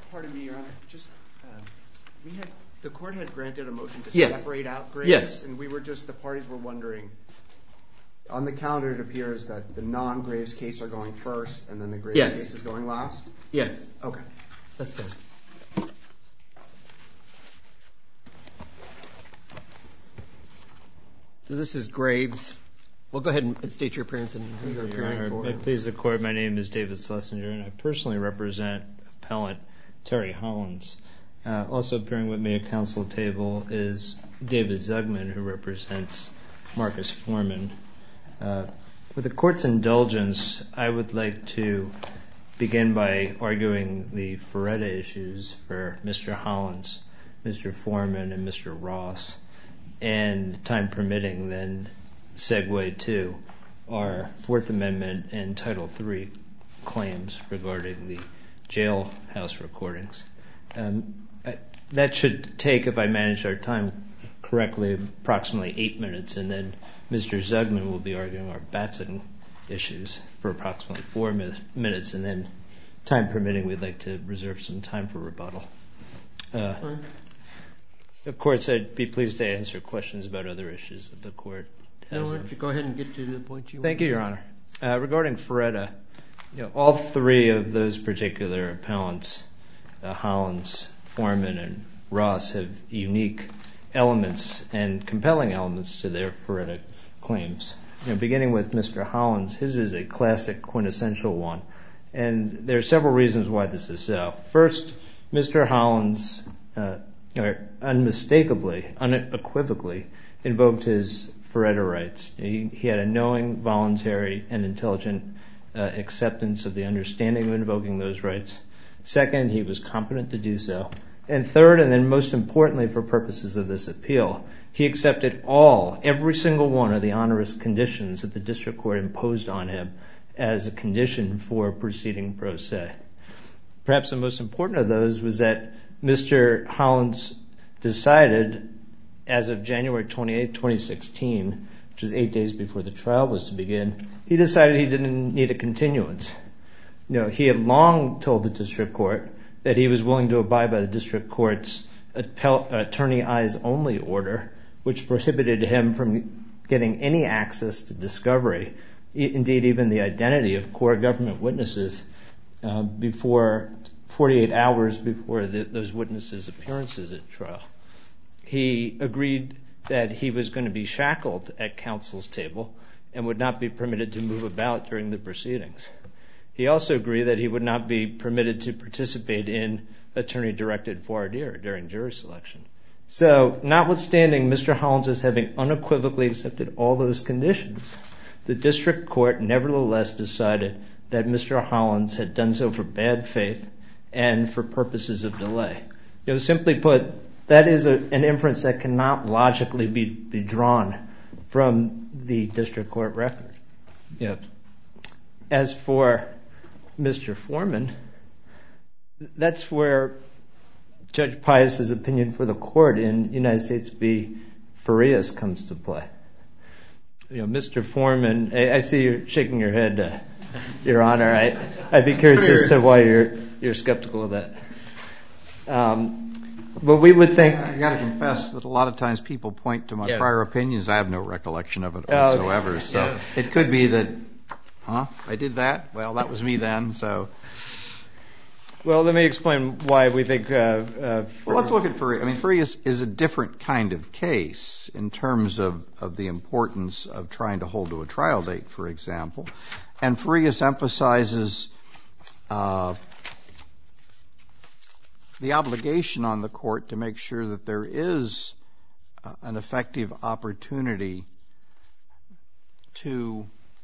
Pardon me, Your Honor. The court had granted a motion to separate out Graves. Yes. And the parties were wondering, on the calendar it appears that the non-Graves case are going first and then the Graves case is going last? Yes. Okay. That's good. So this is Graves. Well, go ahead and state your appearance and who you're appearing for. May it please the Court, my name is David Schlesinger, and I personally represent Appellant Terry Hollins. Also appearing with me at council table is David Zugman, who represents Marcus Foreman. With the Court's indulgence, I would like to begin by arguing the Feretta issues for Mr. Hollins, Mr. Foreman, and Mr. Ross, and time permitting, then segue to our Fourth Amendment and Title III claims regarding the jailhouse recordings. That should take, if I manage our time correctly, approximately 8 minutes, and then Mr. Zugman will be arguing our Batson issues for approximately 4 minutes, and then time permitting, we'd like to reserve some time for rebuttal. Of course, I'd be pleased to answer questions about other issues that the Court has. Why don't you go ahead and get to the point you want. Thank you, Your Honor. Regarding Feretta, all three of those particular appellants, Hollins, Foreman, and Ross, have unique elements and compelling elements to their Feretta claims. Beginning with Mr. Hollins, his is a classic quintessential one, and there are several reasons why this is so. First, Mr. Hollins unmistakably, unequivocally invoked his Feretta rights. He had a knowing, voluntary, and intelligent acceptance of the understanding of invoking those rights. Second, he was competent to do so. And third, and then most importantly for purposes of this appeal, he accepted every single one of the onerous conditions that the district court imposed on him as a condition for proceeding pro se. Perhaps the most important of those was that Mr. Hollins decided, as of January 28, 2016, which was 8 days before the trial was to begin, he decided he didn't need a continuance. He had long told the district court that he was willing to abide by the district court's attorney eyes only order, which prohibited him from getting any access to discovery, indeed even the identity of core government witnesses, before 48 hours before those witnesses' appearances at trial. He agreed that he was going to be shackled at counsel's table and would not be permitted to move about during the proceedings. He also agreed that he would not be permitted to participate in attorney-directed voir dire during jury selection. So, notwithstanding Mr. Hollins as having unequivocally accepted all those conditions, the district court nevertheless decided that Mr. Hollins had done so for bad faith and for purposes of delay. Simply put, that is an inference that cannot logically be drawn from the district court record. As for Mr. Foreman, that's where Judge Pius's opinion for the court in United States v. Farias comes to play. Mr. Foreman, I see you're shaking your head, Your Honor. I'd be curious as to why you're skeptical of that. But we would think... I got to confess that a lot of times people point to my prior opinions. I have no recollection of it whatsoever. Okay. So it could be that, I did that? Well, that was me then, so... Well, let me explain why we think... Well, let's look at Farias. Farias is a different kind of case in terms of the importance of trying to hold to a trial date, for example. And Farias emphasizes the obligation on the court to make sure that there is an effective opportunity to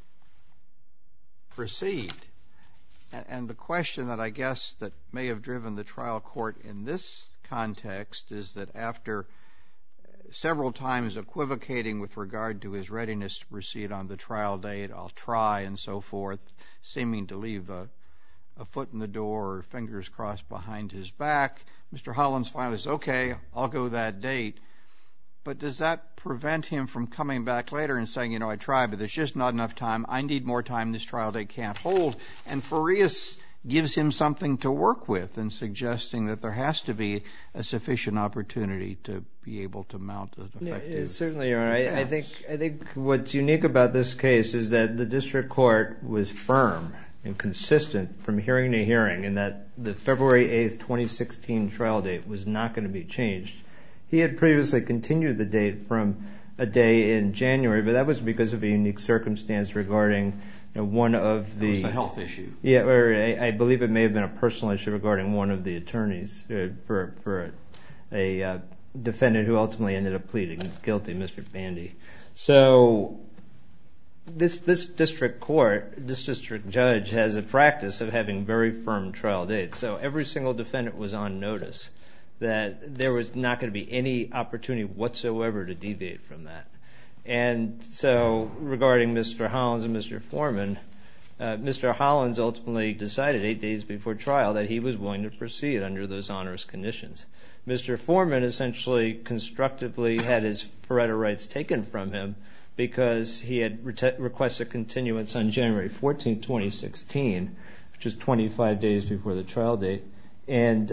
proceed. And the question that I guess that may have driven the trial court in this context is that after several times equivocating with regard to his readiness to proceed on the trial date, I'll try and so forth, seeming to leave a foot in the door or fingers crossed behind his back, Mr. Hollins finally says, okay, I'll go that date. But does that prevent him from coming back later and saying, I tried, but there's just not enough time. I need more time. This trial date can't hold. And Farias gives him something to work with in suggesting that there has to be a sufficient opportunity to be able to mount an effective defense. Certainly, Your Honor. I think what's unique about this case is that the district court was firm and consistent from hearing to hearing, and that the February 8th, 2016 trial date was not going to be changed. He had previously continued the date from a day in January, but that was because of a unique circumstance regarding one of the... It was a health issue. Yeah, or I believe it may have been a personal issue regarding one of the attorneys for a defendant who ultimately ended up pleading guilty, Mr. Bandy. So this district court, this district judge has a practice of having very firm trial dates. So every single defendant was on notice that there was not going to be any opportunity whatsoever to deviate from that. And so regarding Mr. Hollins and Mr. Foreman, Mr. Hollins ultimately decided 8 days before trial that he was willing to proceed under those onerous conditions. Mr. Foreman essentially constructively had his Faretta rights taken from him because he had requested continuance on January 14, 2016, which is 25 days before the trial date, and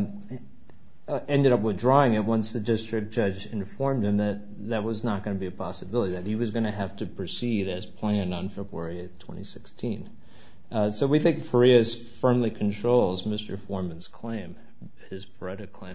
ended up withdrawing it once the district judge informed him that that was not going to be a possibility, that he was going to have to proceed as planned on February 8, 2016. So we think Farias firmly controls Mr. Foreman's claim, his Faretta claim.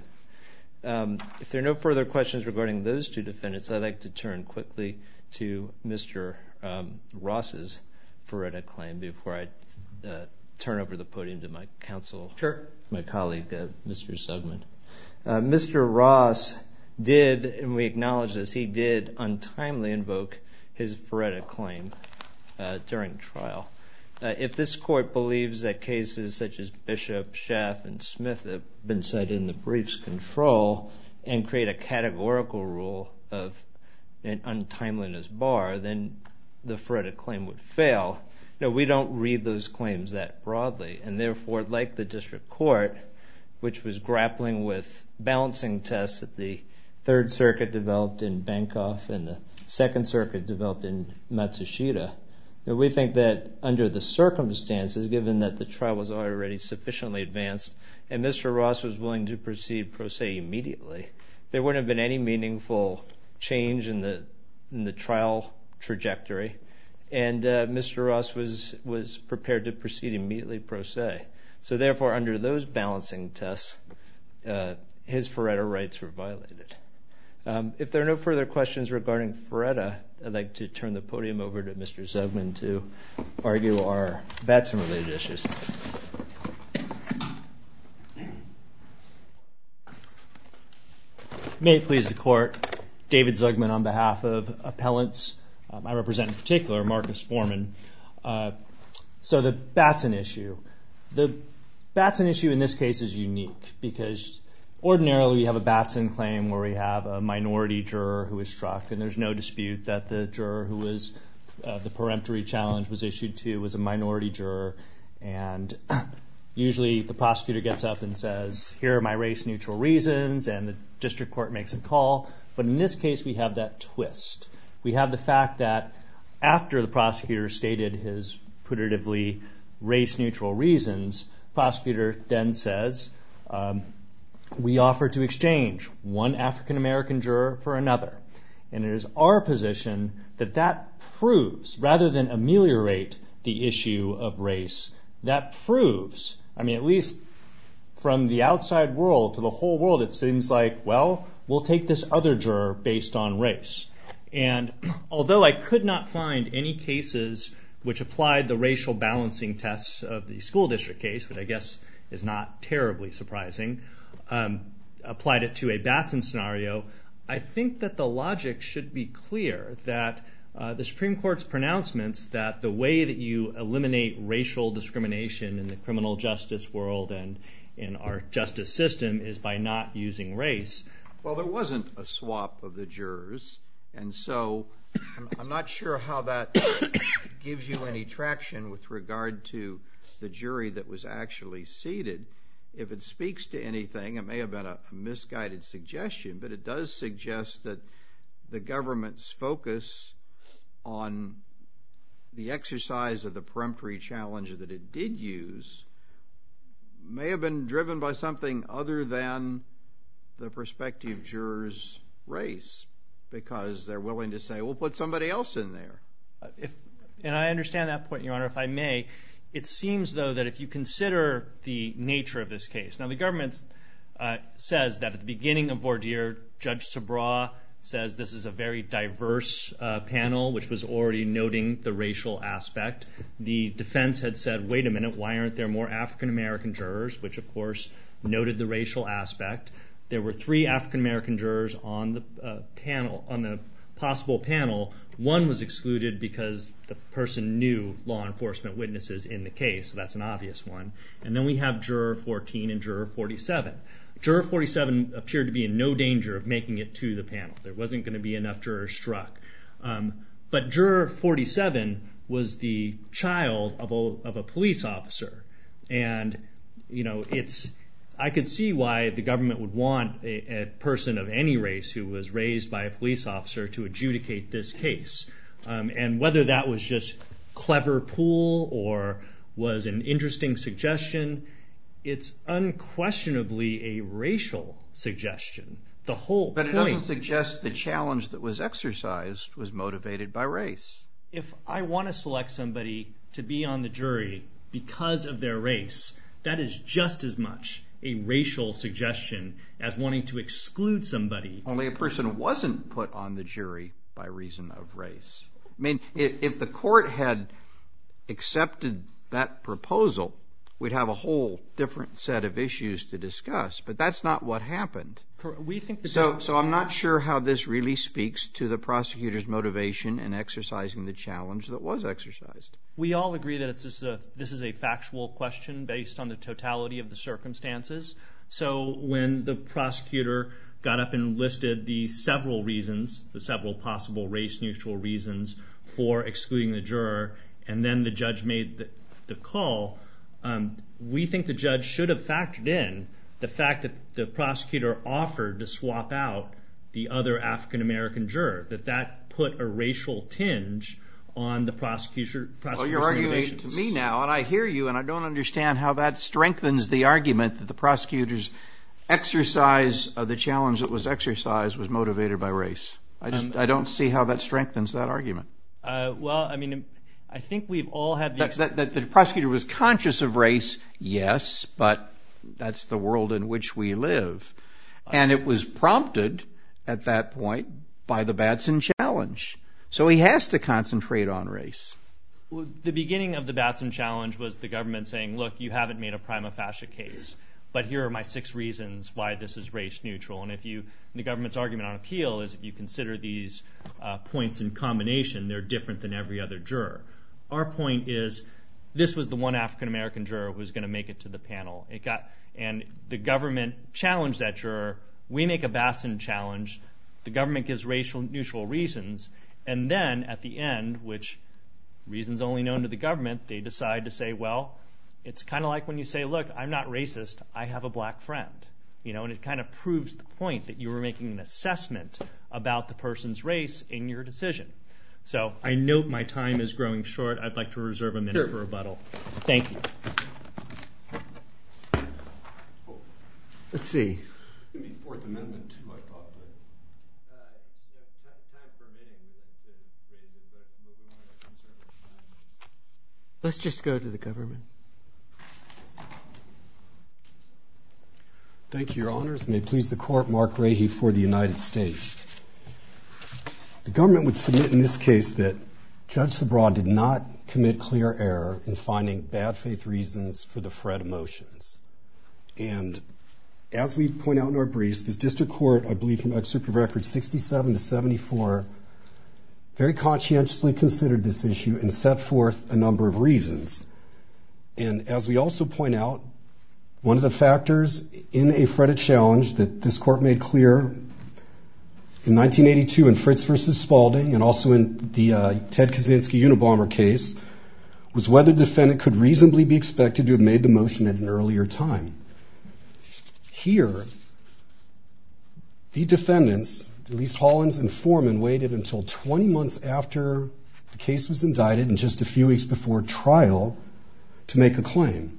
If there are no further questions regarding those two defendants, I'd like to turn quickly to Mr. Ross's Faretta claim before I turn over the podium to my counsel, my colleague, Mr. Sugman. Mr. Ross did, and we acknowledge this, he did untimely invoke his Faretta claim during trial. If this court believes that cases such as Bishop, Schaff, and Smith have been cited in the briefs control and create a categorical rule of an untimeliness bar, then the Faretta claim would fail. No, we don't read those claims that broadly, and therefore, like the district court, which was grappling with balancing tests that the Third Circuit developed in Bankoff and the Second Circuit developed in Matsushita, we think that under the circumstances, given that the trial was already sufficiently advanced and Mr. Ross was willing to proceed pro se immediately, there wouldn't have been any meaningful change in the trial trajectory, and Mr. Ross was prepared to proceed immediately pro se. So therefore, under those balancing tests, his Faretta rights were violated. If there are no further questions regarding Faretta, I'd like to turn the podium over to Mr. Sugman to argue our Batson-related issues. May it please the Court, David Zugman on behalf of appellants. I represent in particular Marcus Foreman. So the Batson issue. The Batson issue in this case is unique because ordinarily we have a Batson claim where we have a minority juror who is struck, and there's no dispute that the juror who was the peremptory challenge was issued to was a minority juror, and usually the prosecutor gets up and says, here are my race-neutral reasons, and the district court makes a call. But in this case, we have that twist. We have the fact that after the prosecutor stated his putatively race-neutral reasons, prosecutor then says, we offer to exchange one African-American juror for another. And it is our position that that proves, rather than ameliorate the issue of race, that proves, I mean, at least from the outside world to the whole world, it seems like, well, we'll take this other juror based on race. And although I could not find any cases which applied the racial balancing tests of the school district case, which I guess is not terribly surprising, applied it to a Batson scenario, I think that the logic should be clear that the Supreme Court's pronouncements that the way that you eliminate racial discrimination in the criminal justice world and in our justice system is by not using race. Well, there wasn't a swap of the jurors, and so I'm not sure how that gives you any traction with regard to the jury that was actually seated. If it speaks to anything, it may have been a misguided suggestion, but it does suggest that the government's focus on the exercise of the peremptory challenge that it did use may have been driven by something other than the prospective juror's race, because they're willing to say, we'll put somebody else in there. And I understand that point, Your Honor, if I may. It seems, though, that if you consider the nature of this case, now the government says that at the beginning of voir dire, Judge Subraw says this is a very diverse panel, which was already noting the racial aspect. The defense had said, wait a minute, why aren't there more African-American jurors, which, of course, noted the racial aspect. There were 3 African-American jurors on the panel, on the possible panel. One was excluded because the person knew law enforcement witnesses in the case, so that's an obvious one. And then we have Juror 14 and Juror 47. Juror 47 appeared to be in no danger of making it to the panel. There wasn't going to be enough jurors struck. But Juror 47 was the child of a police officer. And, you know, I could see why the government would want a person of any race who was raised by a police officer to adjudicate this case. And whether that was just clever pool or was an interesting suggestion, it's unquestionably a racial suggestion. The whole point... But it doesn't suggest the challenge that was exercised was motivated by race. If I want to select somebody to be on the jury because of their race, that is just as much a racial suggestion as wanting to exclude somebody. Only a person wasn't put on the jury by reason of race. I mean, if the court had accepted that proposal, we'd have a whole different set of issues to discuss. But that's not what happened. We think so I'm not sure how this really speaks to the prosecutor's motivation in exercising the challenge that was exercised. We all agree that this is a factual question based on the totality of the circumstances. So when the prosecutor got up and listed the several reasons, the several possible race-neutral reasons for excluding the juror, and then the judge made the call, we think the judge should have factored in the fact that the prosecutor offered to swap out the other African-American juror, that put a racial tinge on the prosecutor's Well, you're arguing to me now, and I hear you, and I don't understand how that strengthens the argument that the prosecutor's exercise of the challenge that was exercised was motivated by race. I don't see how that strengthens that argument. Well, I mean, I think we've all had the... That the prosecutor was conscious of race, yes, but that's the world in which we live. And it was prompted at that point by the Batson challenge. So he has to concentrate on race. Well, the beginning of the Batson challenge was the government saying, look, you haven't made a prima facie case, but here are my 6 reasons why this is race neutral. And the government's argument on appeal is if you consider these points in combination, they're different than every other juror. Our point is this was the one African-American juror who was going to make it to the panel. And the government challenged that juror. We make a Batson challenge. The government gives racial neutral reasons. And then at the end, which reasons only known to the government, they decide to say, well, it's kind of like when you say, look, I'm not racist. I have a black friend. You know, and it kind of proves the point that you were making an assessment about the person's race in your decision. So I note my time is growing short. I'd like to reserve a minute for rebuttal. Thank you. Let's see. It's going to be Fourth Amendment, too, I thought. Time permitting, we'd like to raise it, but we want to conserve our time. Let's just go to the government. Thank you, Your Honors. May it please the Court, Mark Rahe for the United States. The government would submit in this case that Judge Subraw did not commit clear error in finding bad faith reasons for the Fred motions. And as we point out in our briefs, this district court, I believe from excerpt of records 67 to 74, very conscientiously considered this issue and set forth a number of reasons. And as we also point out, one of the factors in a Fred challenge that this court made clear in 1982 in Fritz versus Spalding and also in the Ted Kaczynski Unabomber case was whether the defendant could reasonably be expected to have made the motion at an earlier time. Here, the defendants, at least Hollins and Foreman, waited until 20 months after the case was indicted and just a few weeks before trial to make a claim.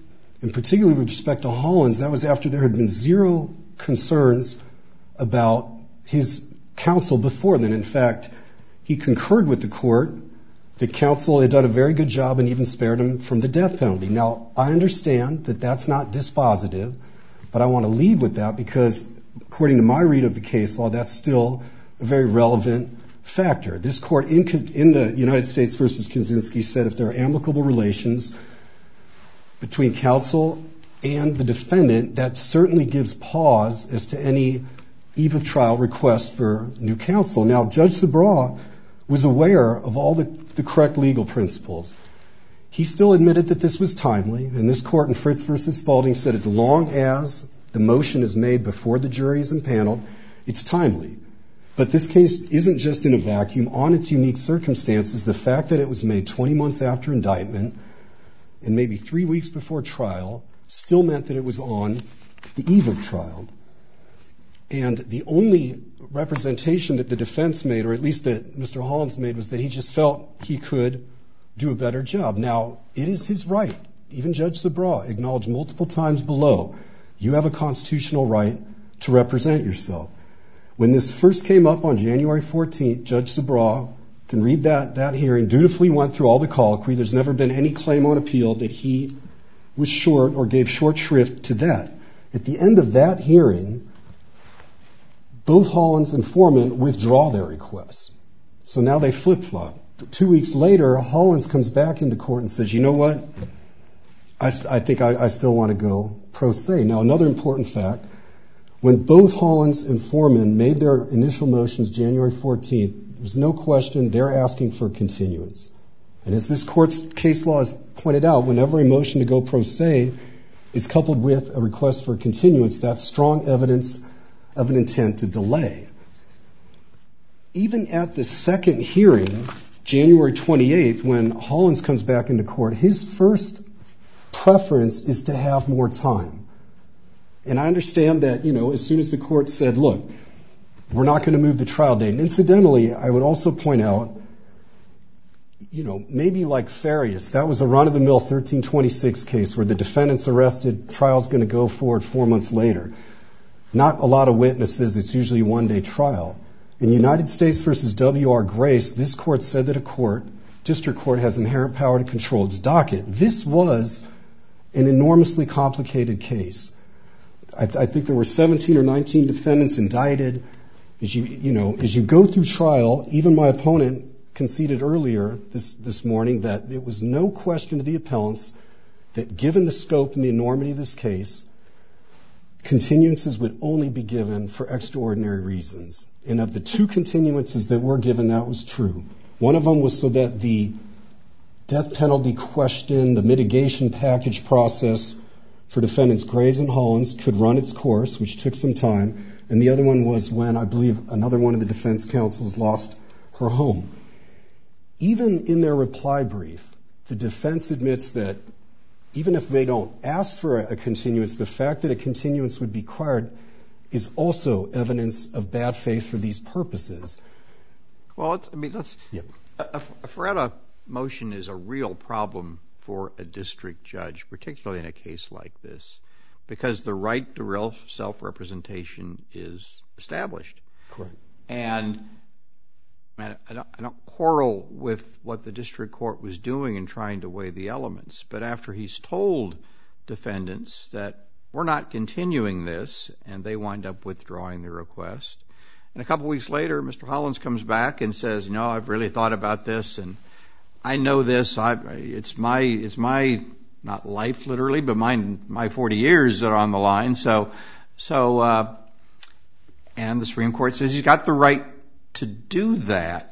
And particularly with respect to Hollins, that was after there had been zero concerns about his counsel before then. In fact, he concurred with the court that counsel had done a very good job and even spared him from the death penalty. Now, I understand that that's not dispositive, but I want to lead with that because according to my read of the case law, that's still a very relevant factor. This court in the United States versus Kaczynski said if there are amicable relations between counsel and the defendant, that certainly gives pause as to any eve of trial request for new counsel. Now, Judge Subraw was aware of all the correct legal principles. He still admitted that this was timely, and this court in Fritz versus Spalding said as long as the motion is made before the jury is impaneled, it's timely. But this case isn't just in a vacuum. On its unique circumstances, the fact that it was made 20 months after indictment and maybe 3 weeks before trial still meant that it was on the eve of trial. And the only representation that the defense made, or at least that Mr. Hollins made, was that he just felt he could do a better job. Now, it is his right. Even Judge Subraw acknowledged multiple times below, you have a constitutional right to represent yourself. When this first came up on January 14th, Judge Subraw, can read that hearing, dutifully went through all the colloquy. There's never been any claim on appeal that he was short or gave short shrift to that. At the end of that hearing, both Hollins and Foreman withdraw their requests. So now they flip-flop. 2 weeks later, Hollins comes back into court and says, you know what? I think I still want to go pro se. Now, another important fact, when both Hollins and Foreman made their initial motions January 14th, there's no question they're asking for continuance. And as this court's case law has pointed out, whenever a motion to go pro se is coupled with a request for continuance, that's strong evidence of an intent to delay. Even at the second hearing, January 28th, when Hollins comes back into court, his first preference is to have more time. And I understand that, as soon as the court said, look, we're not going to move the trial date. And incidentally, I would also point out, maybe like Farias, that was a run-of-the-mill 1326 case where the defendant's arrested, trial's going to go forward 4 months later. Not a lot of witnesses, it's usually a one-day trial. In United States versus W.R. Grace, this court said that district court has inherent power to control its docket. This was an enormously complicated case. I think there were 17 or 19 defendants indicted. As you go through trial, even my opponent conceded earlier this morning that it was no question to the appellants that given the scope and the enormity of this case, continuances would only be given for extraordinary reasons. And of the 2 continuances that were given, that was true. One of them was so that the death penalty question, the mitigation package process for defendants Graves and Hollins could run its course, which took some time. And the other one was when, I believe, another one of the defense counsels lost her home. Even in their reply brief, the defense admits that even if they don't ask for a continuance, the fact that a continuance would be required is also evidence of bad faith for these purposes. Well, a Feretta motion is a real problem for a district judge, particularly in a case like this, because the right to real self-representation is established. Correct. And I don't quarrel with what the district court was doing in trying to weigh the elements, but after he's told defendants that we're not continuing this, and they wind up withdrawing their request, and a couple weeks later, Mr. Hollins comes back and says, I've really thought about this, and I know this. It's my not life literally, but my 40 years that are on the line. And the Supreme Court says he's got the right to do that.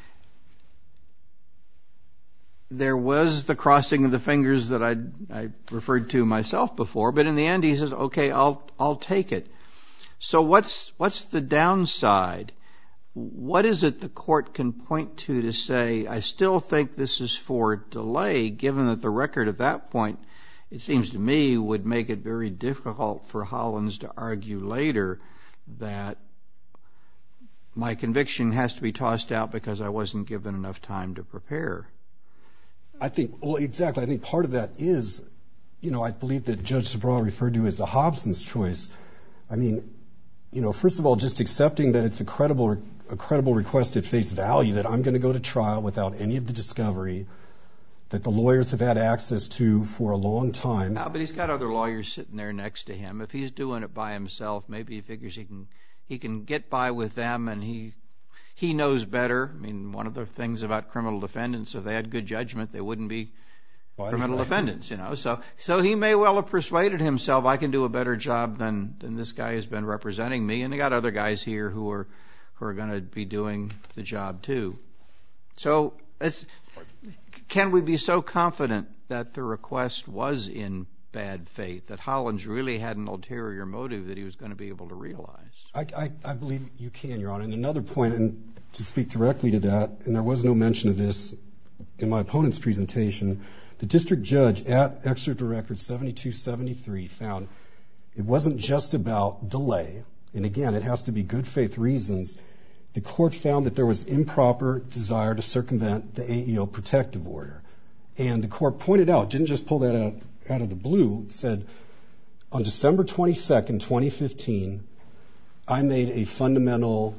There was the crossing of the fingers that I referred to myself before, but in the end he says, okay, I'll take it. So what's the downside? What is it the court can point to say, I still think this is for delay, given that the record at that point, it seems to me, would make it very difficult for Hollins to argue later that my conviction has to be tossed out because I wasn't given enough time to prepare. Exactly. I think part of that is I believe that Judge Sobral referred to as a Hobson's choice. I mean, first of all, just accepting that it's a credible request at face value, that I'm going to go to trial without any of the discovery that the lawyers have had access to for a long time. No, but he's got other lawyers sitting there next to him. If he's doing it by himself, maybe he figures he can get by with them, and he knows better. I mean, one of the things about criminal defendants, if they had good judgment, they wouldn't be criminal defendants, So he may well have persuaded himself, I can do a better job than this guy who's been representing me, and they got other guys here who are going to be doing the job too. So can we be so confident that the request was in bad faith, that Hollins really had an ulterior motive that he was going to be able to realize? I believe you can, Your Honor. And another point, and to speak directly to that, and there was no mention of this in my opponent's presentation, the district judge at Excerpt of Record 7273 found it wasn't just about delay, and again, it has to be good faith reasons. The court found that there was improper desire to circumvent the AEO protective order. And the court pointed out, didn't just pull that out of the blue, it said, on December 22nd, 2015, I made a fundamental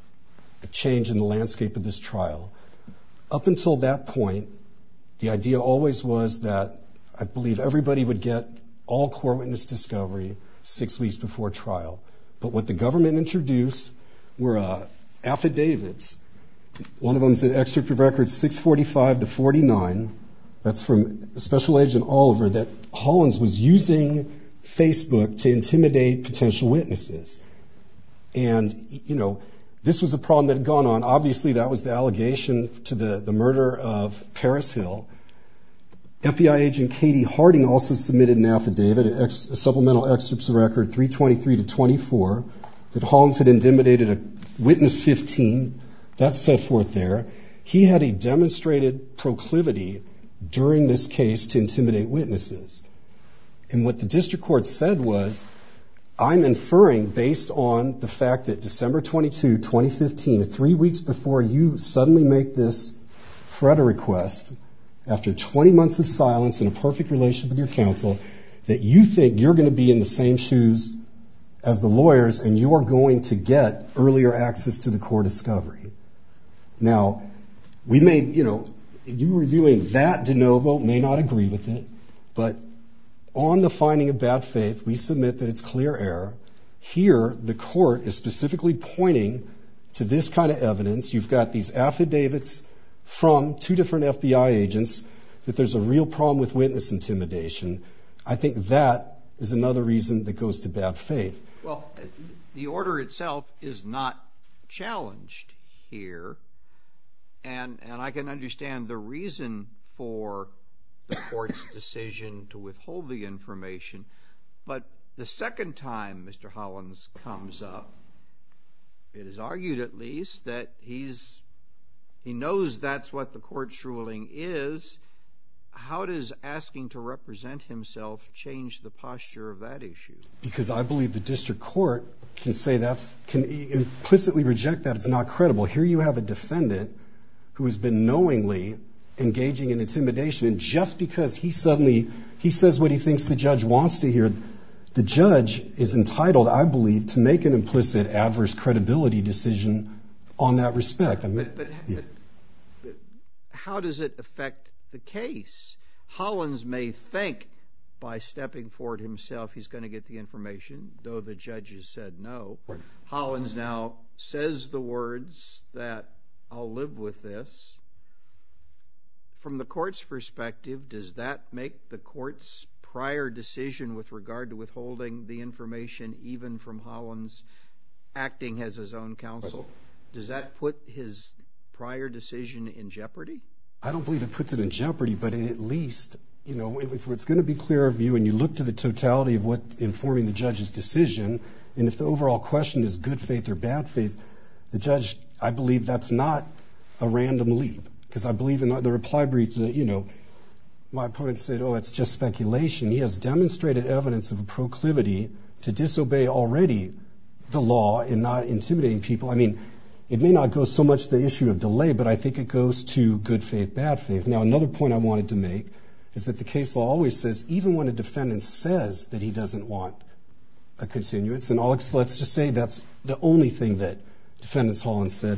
change in the landscape of this trial. Up until that point, the idea always was that I believe everybody would get all core witness discovery 6 weeks before trial. But what the government introduced were affidavits. One of them is at Excerpt of Record 645 to 49. That's from Special Agent Oliver, that Hollins was using Facebook to intimidate potential witnesses. And, this was a problem that had gone on. Obviously, that was the allegation to the murder of Paris Hill. FBI agent Katie Harding also submitted an affidavit, a supplemental Excerpts of Record 323 to 24, that Hollins had intimidated a witness 15. That's set forth there. He had a demonstrated proclivity during this case to intimidate witnesses. And what the district court said was, I'm inferring based on the fact that December 22, 2015, 3 weeks before you suddenly make this FREDA request, after 20 months of silence and a perfect relationship with your counsel, that you think you're going to be in the same shoes as the lawyers and you're going to get earlier access to the core discovery. Now, we may, you reviewing that de novo may not agree with it, but on the finding of bad faith, we submit that it's clear error. Here, the court is specifically pointing to this kind of evidence. You've got these affidavits from 2 different FBI agents that there's a real problem with witness intimidation. I think that is another reason that goes to bad faith. Well, the order itself is not challenged here, and I can understand the reason for the court's decision to withhold the information, but the second time Mr. Hollins comes up, it is argued at least that he knows that's what the court's ruling is. How does asking to represent himself change the posture of that issue? Because I believe the district court can implicitly reject that it's not credible. Here you have a defendant who has been knowingly engaging in intimidation, and just because he says what he thinks the judge wants to hear, the judge is entitled, I believe, to make an implicit adverse credibility decision on that respect. But how does it affect the case? Hollins may think by stepping forward himself he's going to get the information, though the judge has said no. Right. Hollins now says the words that I'll live with this. From the court's perspective, does that make the court's prior decision with regard to withholding the information, even from Hollins acting as his own counsel, does that put his prior decision in jeopardy? I don't believe it puts it in jeopardy, but at least, if it's going to be clear of you and you look to the totality of what's informing the judge's decision, and if the overall question is good faith or bad faith, the judge, I believe that's not a random leap. Because I believe in the reply brief that, my opponent said, it's just speculation. He has demonstrated evidence of a proclivity to disobey already the law and not intimidating people. I mean, it may not go so much to the issue of delay, but I think it goes to good faith, bad faith. Now, another point I wanted to make is that the case law always says, even when a defendant says that he doesn't want a continuance, and let's just say that's the only thing that defendants Holland said,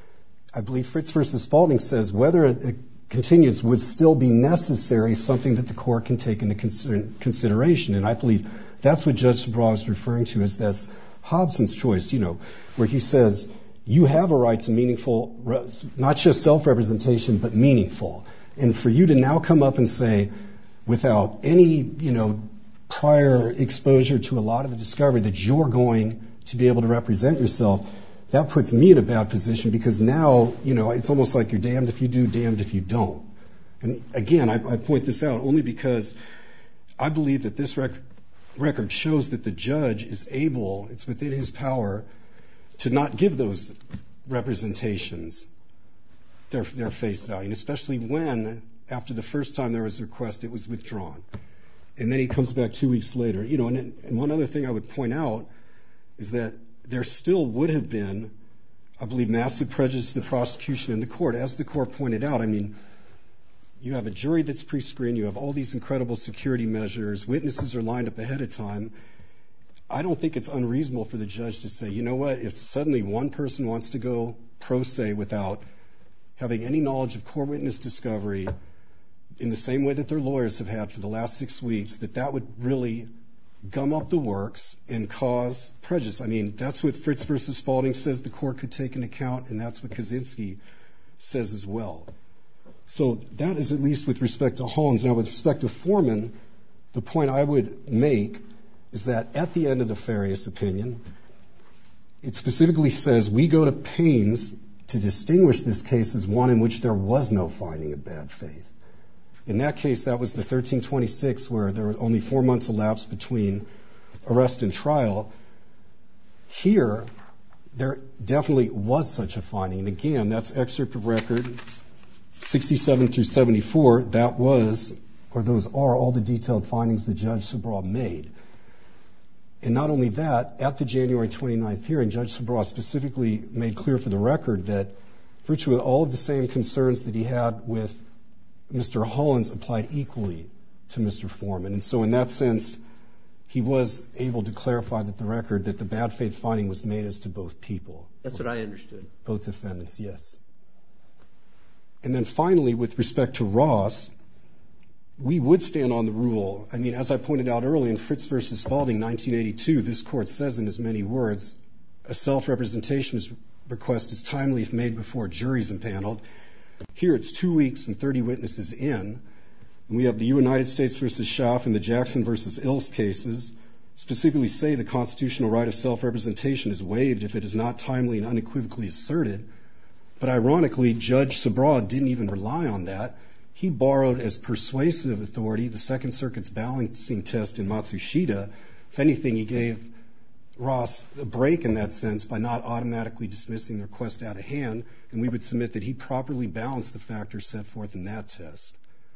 I believe Fritz versus Spalding says whether a continuance would still be necessary is something that the court can take into consideration. And I believe that's what Judge Subraw is referring to as this Hobson's choice, where he says you have a right to meaningful, not just self-representation, but meaningful. And for you to now come up and say, without any, prior exposure to a lot of the discovery, that you're going to be able to represent yourself, that puts me in a bad position, because now, it's almost like you're damned if you do, damned if you don't. And again, I point this out only because I believe that this record shows that the judge is able, it's within his power, to not give those representations their face value, and especially when, after the first time there was a request, it was withdrawn. And then he comes back 2 weeks later. And one other thing I would point out is that there still would have been, I believe, massive prejudice to the prosecution in the court. As the court pointed out, you have a jury that's pre-screened, you have all these incredible security measures, witnesses are lined up ahead of time. I don't think it's unreasonable for the judge to say, you know what, if suddenly one person wants to go pro se without having any knowledge of core witness discovery in the same way that their lawyers have had for the last 6 weeks, that would really gum up the works and cause prejudice. That's what Fritz versus Spalding says the court could take into account, and that's what Kaczynski says as well. So that is at least with respect to Holmes. Now, with respect to Foreman, the point I would make is that at the end of the Farias opinion, it specifically says we go to pains to distinguish this case as one in which there was no finding of bad faith. In that case, that was the 1326, where there were only 4 months elapsed between arrest and trial. Here, there definitely was such a finding. And again, that's excerpt of record 67 through 74. Those are all the detailed findings that Judge Subraw made. And not only that, at the January 29th hearing, Judge Subraw specifically made clear for the record that virtually all of the same concerns that he had with Mr. Hollins applied equally to Mr. Foreman. And so in that sense, he was able to clarify that the bad faith finding was made as to both people. That's what I understood. Both defendants, yes. And then finally, with respect to Ross, we would stand on the rule. As I pointed out earlier, in Fritz versus Spalding, 1982, this court says in as many words, a self-representation request is timely if made before a jury is impaneled. Here it's 2 weeks and 30 witnesses in. And we have the United States versus Schaaf and the Jackson versus Ilse cases specifically say the constitutional right of self-representation is waived if it is not timely and unequivocally asserted. But ironically, Judge Subraw didn't even rely on that. He borrowed as persuasive authority the Second Circuit's balancing test in Matsushita. If anything, he gave Ross a break in that sense by not automatically dismissing the request out of hand, and we would submit that he properly balanced the factors set forth in that test.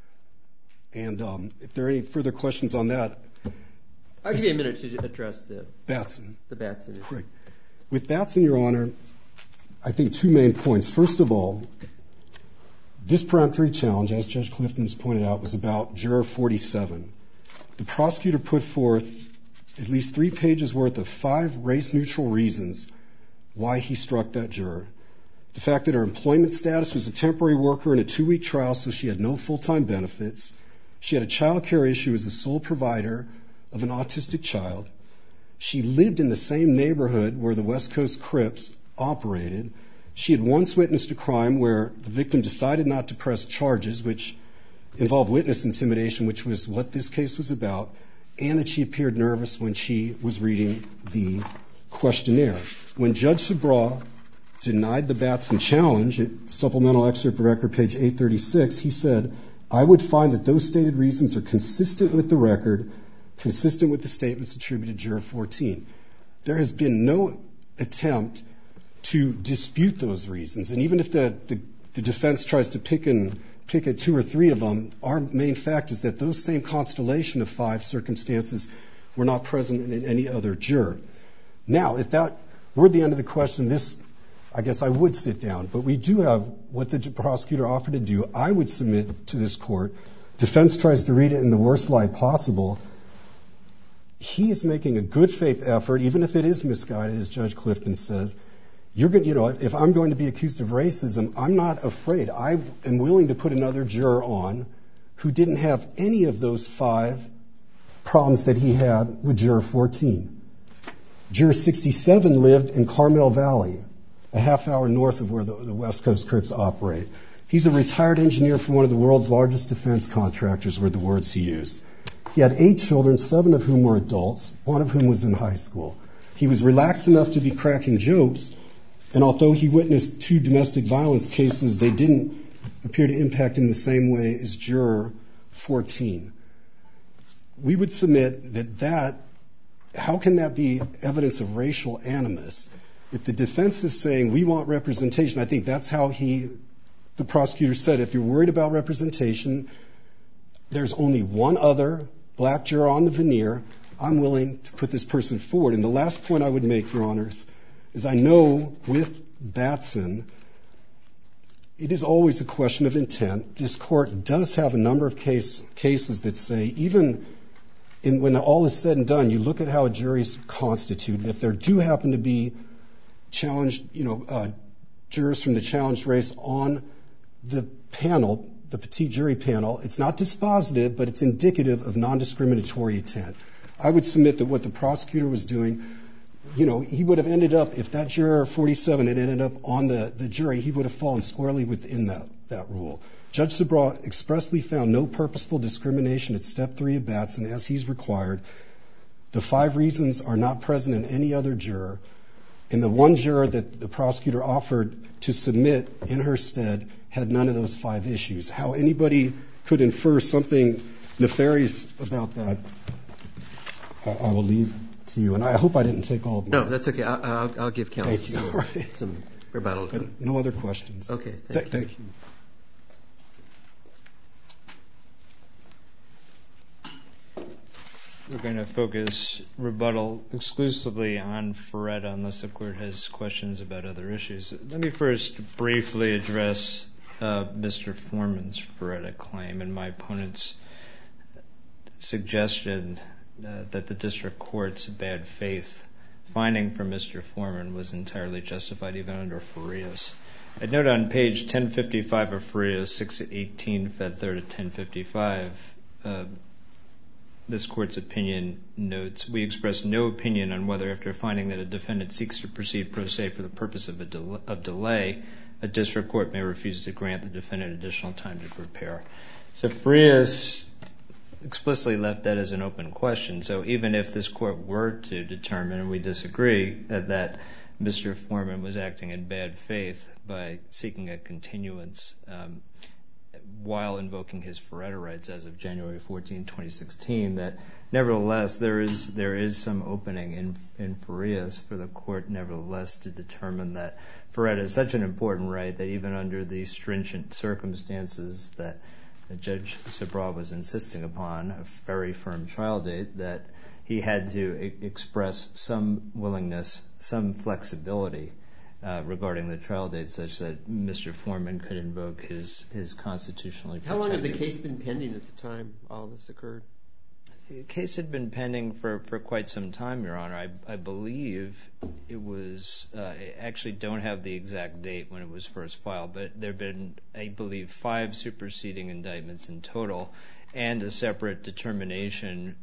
And if there are any further questions on that. I'll give you a minute to address the Batson. The Batson issue. Correct. With Batson, Your Honor, I think 2 main points. First of all, this peremptory challenge, as Judge Clifton's pointed out, was about Juror 47. The prosecutor put forth at least 3 pages worth of 5 race-neutral reasons why he struck that juror. The fact that her employment status was a temporary worker in a 2-week trial, so she had no full-time benefits. She had a child care issue as the sole provider of an autistic child. She lived in the same neighborhood where the West Coast Crips operated. She had once witnessed a crime where the victim decided not to press charges, which involved witness intimidation, which was what this case was about, and that she appeared nervous when she was reading the questionnaire. When Judge Subraw denied the Batson challenge, supplemental excerpt of record, page 836, he said, I would find that those stated reasons are consistent with the record, consistent with the statements attributed to Juror 14. There has been no attempt to dispute those reasons. And even if the defense tries to pick at 2 or 3 of them, our main fact is that those same constellation of 5 circumstances were not present in any other juror. Now, if that were the end of the question, I guess I would sit down. But we do have what the prosecutor offered to do. I would submit to this court Defense tries to read it in the worst light possible. He is making a good faith effort, even if it is misguided, as Judge Clifton says. If I'm going to be accused of racism, I'm not afraid. I am willing to put another juror on who didn't have any of those 5 problems that he had with Juror 14. Juror 67 lived in Carmel Valley, a half hour north of where the West Coast Crips operate. He's a retired engineer for one of the world's largest defense contractors, were the words he used. He had 8 children, 7 of whom were adults, 1 of whom was in high school. He was relaxed enough to be cracking jokes, and although he witnessed 2 domestic violence cases, they didn't appear to impact him the same way as Juror 14. We would submit that how can that be evidence of racial animus? If the defense is saying we want representation, I think that's how the prosecutor said, if you're worried about representation, there's only one other black juror on the veneer. I'm willing to put this person forward. And the last point I would make, Your Honors, is I know with Batson, it is always a question of intent. This court does have a number of cases that say even when all is said and done, you look at how a jury's constituted. If there do happen to be challenged, jurors from the challenged race on the panel, the petite jury panel, it's not dispositive, but it's indicative of non-discriminatory intent. I would submit that what the prosecutor was doing, he would have ended up, if that juror 47 had ended up on the jury, he would have fallen squarely within that rule. Judge Subraw expressly found no purposeful discrimination at Step 3 of Batson as he's required. The 5 reasons are not present in any other juror. And the one juror that the prosecutor offered to submit in her stead had none of those 5 issues. How anybody could infer something nefarious about that, I will leave to you. And I hope I didn't take all of my... No, that's okay. I'll give counsel some rebuttal. No other questions. Okay, thank you. We're going to focus rebuttal exclusively on Ferretta unless the court has questions about other issues. Let me first briefly address Mr. Foreman's Ferretta claim and my opponent's suggestion that the district court's bad faith finding for Mr. Foreman was entirely justified even under Farias. I note on page 1055 of Farias, 618 Fed 3rd at 1055, this court's opinion notes, we express no opinion on whether after finding that a defendant seeks to proceed pro se for the purpose of delay, a district court may refuse to grant the defendant additional time to prepare. So Farias explicitly left that as an open question. So even if this court were to determine, and we disagree, that Mr. Foreman was acting in bad faith by seeking a continuance while invoking his Ferretta rights as of January 14, 2016, that nevertheless there is some opening in Farias for the court nevertheless to determine that Ferretta is such an important right that even under the stringent circumstances that Judge Subraw was insisting upon, a very firm trial date, that he had to express some willingness, some flexibility regarding the trial date such that Mr. Foreman could invoke his constitutionally protected... How long had the case been pending at the time all this occurred? The case had been pending for quite some time, Your Honor. I believe it was... I actually don't have the exact date when it was first filed, but there have been, I believe, 5 superseding indictments in total and a separate determination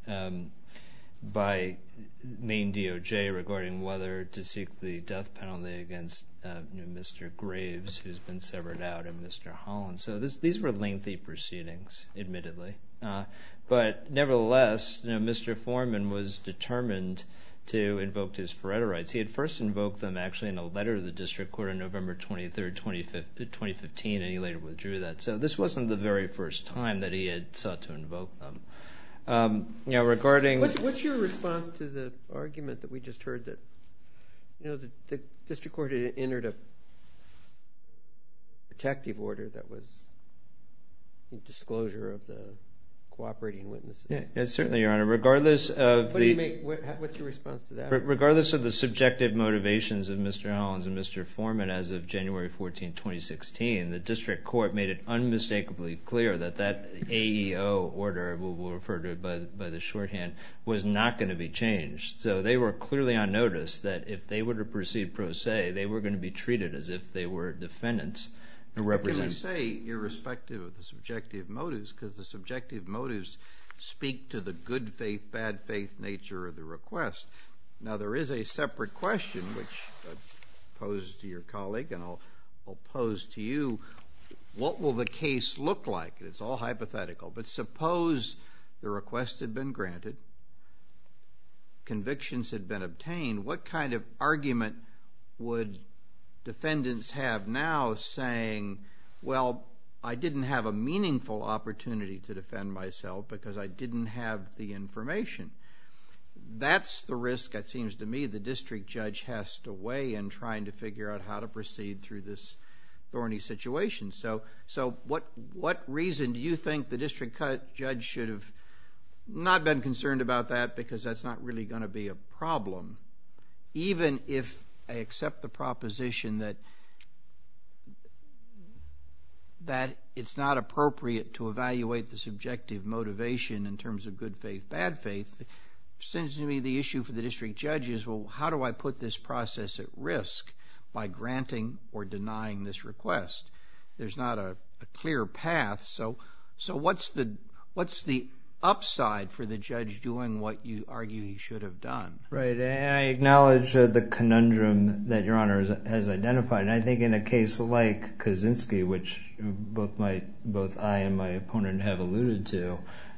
by Maine DOJ regarding whether to seek the death penalty against Mr. Graves, who's been severed out, and Mr. Holland. So these were lengthy proceedings, admittedly. But nevertheless, Mr. Foreman was determined to invoke his Ferretta rights. He had first invoked them actually in a letter to the district court on November 23rd, 2015, and he later withdrew that. So this wasn't the very first time that he had sought to invoke them. Regarding... What's your response to the argument that we just heard that the district court had entered a protective order that was in disclosure of the cooperating witnesses. Yeah, certainly, Your Honor. Regardless of what's your response to that? Regardless of the subjective motivations of Mr. Hollins and Mr. Foreman as of January 14, 2016, the district court made it unmistakably clear that AEO order, we'll refer to it by the shorthand, was not going to be changed. So they were clearly on notice that if they were to proceed pro se, they were going to be treated as if they were defendants. Can we say irrespective of the subjective motives, because the subjective motives speak to the good faith, bad faith nature of the request. Now, there is a separate question, which I posed to your colleague, and I'll pose to you. What will the case look like? It's all hypothetical, but suppose the request had been granted, convictions had been obtained, what kind of argument would defendants have now saying, well, I didn't have a meaningful opportunity to defend myself because I didn't have the information? That's the risk, it seems to me, the district judge has to weigh in trying to figure out how to proceed through this thorny situation. So what reason do you think the district judge should have not been concerned about that, because that's not really going to be a problem, even if I accept the proposition that it's not appropriate to evaluate the subjective motivation in terms of good faith, bad faith? It seems to me the issue for the district judge is, well, how do I put this process at risk by granting or denying this request? There's not a clear path. So what's the upside for the judge doing what you argue he should have done? Right, and I acknowledge the conundrum that Your Honor has identified. And I think in a case like Kaczynski, which both I and my opponent have alluded to,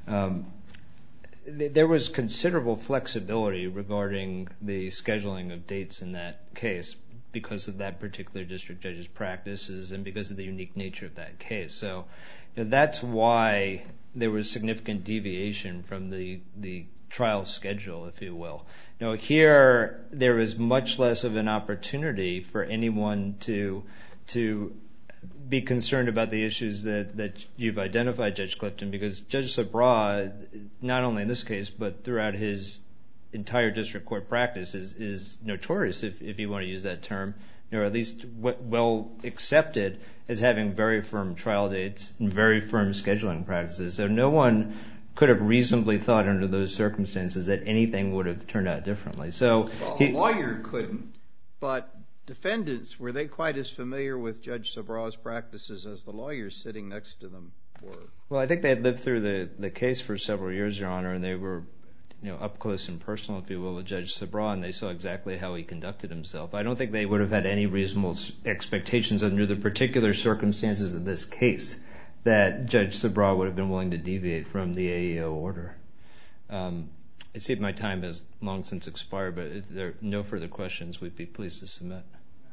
there was considerable flexibility regarding the scheduling of dates in that case because of that particular district judge's practices and because of the unique nature of that case. So that's why there was significant deviation from the trial schedule, if you will. Now, here there is much less of an opportunity for anyone to be concerned about the issues that you've identified, Judge Clifton, because Judge Sabraw, not only in this case but throughout his entire district court practice, is notorious, if you want to use that term, or at least well accepted as having very firm trial dates and very firm scheduling practices. So no one could have reasonably thought under those circumstances that anything would have turned out differently. So a lawyer couldn't, but defendants, were they quite as familiar with Judge Sabraw's practices as the lawyers sitting next to them were? Well, I think they had lived through the case for several years, Your Honor, and they were up close and personal, if you will, with Judge Sabraw, and they saw exactly how he conducted himself. I don't think they would have had any reasonable expectations under the particular circumstances of this case that Judge Sabraw would have been willing to deviate from the AEO order. I see my time has long since expired, but if there are no further questions, we'd be pleased to submit.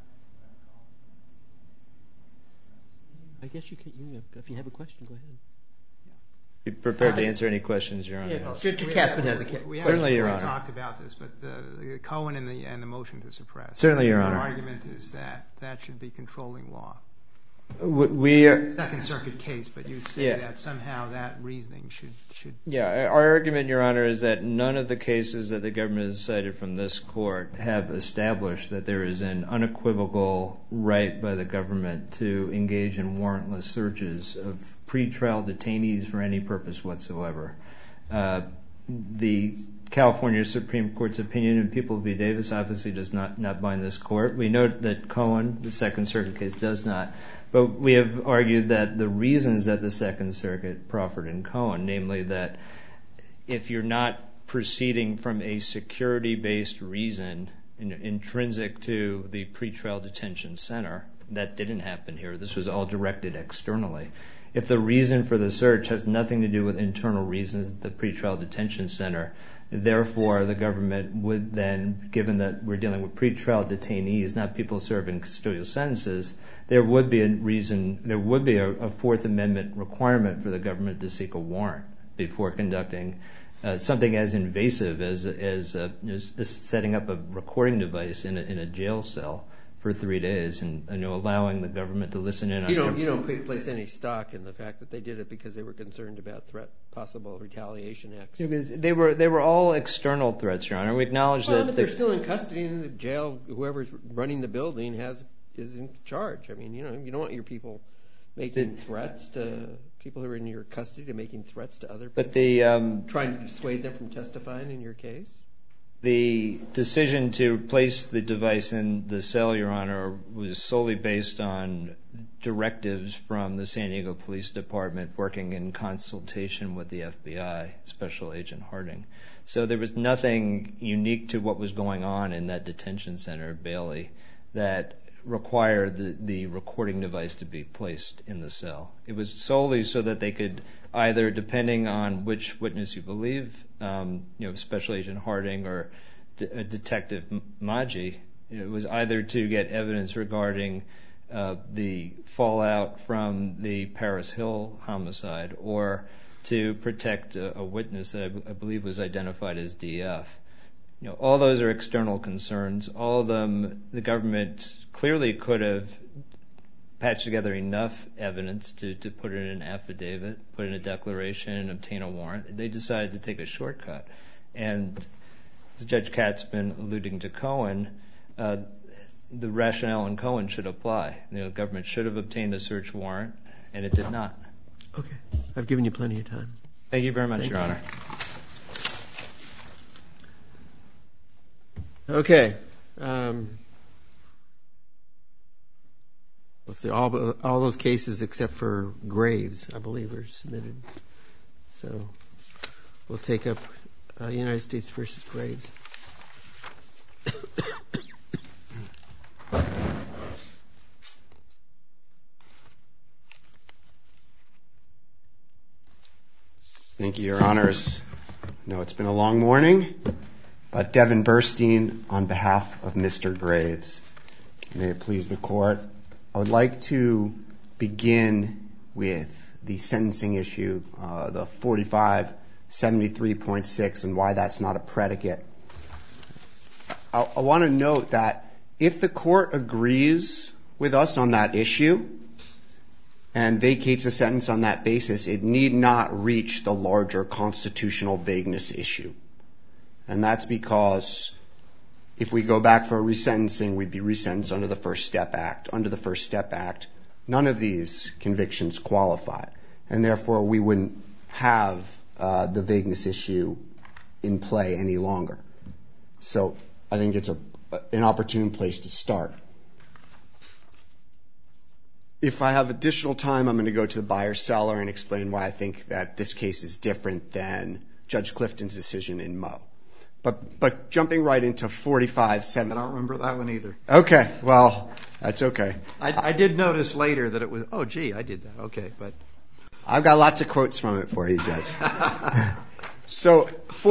I guess you can. If you have a question, go ahead. Be prepared to answer any questions, Your Honor. Judge Katzman has a question. Certainly, Your Honor. We talked about this, but the Cohen and the motion to suppress. Certainly, Your Honor. The argument is that should be controlling law. Second Circuit case, but you say that somehow that reasoning should. Yeah, our argument, Your Honor, is that none of the cases that the government has cited from this court have established that there is an unequivocal right by the government to engage in warrantless searches of pretrial detainees for any purpose whatsoever. The California Supreme Court's opinion in People v. Davis obviously does not bind this court. We note that Cohen, the Second Circuit case, does not. But we have argued that the reasons that the Second Circuit proffered in Cohen, namely that if you're not proceeding from a security-based reason intrinsic to the pretrial detention center, that didn't happen here. This was all directed externally. If the reason for the search has nothing to do with internal reasons at the pretrial detention center, therefore the government would then, given that we're dealing with pretrial detainees, not people serving custodial sentences, there would be a Fourth Amendment requirement for the government to seek a warrant before conducting something as invasive as setting up a recording device in a jail cell for 3 days, and allowing the government to listen in on You don't place any stock in the fact that they did it because they were concerned about possible retaliation acts. They were all external threats, Your Honor. We acknowledge that. But they're still in custody in the jail. Whoever's running the building is in charge. I mean, you don't want your people making threats to people who are in your custody, to making threats to other people. But trying to dissuade them from testifying in your case. The decision to place the device in the cell, Your Honor, was solely based on directives from the San Diego Police Department working in consultation with the FBI, Special Agent Harding. So there was nothing unique to what was going on in that detention center, Bailey, that required the recording device to be placed in the cell. It was solely so that they could either, depending on which witness you believe, Special Agent Harding or Detective Maggi, it was either to get evidence regarding the fallout from the Paris Hill homicide or to protect a witness that I believe was identified as DF. All those are external concerns. All of them, the government clearly could have patched together enough evidence to put it in an affidavit, put in a declaration, and obtain a warrant. They decided to take a shortcut. And as Judge Katzman alluding to Cohen, the rationale in Cohen should apply. The government should have obtained a search warrant, and it did not. Okay. I've given you plenty of time. Thank you very much, Your Honor. Okay. Let's see. All those cases except for Graves, I believe, are submitted. So we'll take up United States versus Graves. Thank you, Your Honors. I know it's been a long morning, but Devin Burstein on behalf of Mr. Graves. May it please the Court. I would like to begin with the sentencing issue, the 4573.6, and why that's not a predicate. I want to note that if the Court agrees with us on that issue and vacates a sentence on that basis, it need not reach the larger constitutional vagueness issue. And that's because if we go back for a resentencing, we'd be resentenced under the First Step Act. Under the First Step Act, none of these convictions qualify, and therefore we wouldn't have the vagueness issue in play any longer. So I think it's an opportune place to start. If I have additional time, I'm going to go to the buyer-seller and explain why I think that this case is different than Judge Clifton's decision in Moe. But jumping right into 4573. I don't remember that one either. Okay, well, that's okay. I did notice later that it was, I did that. Okay, but I've got lots of quotes from it for you, Judge. So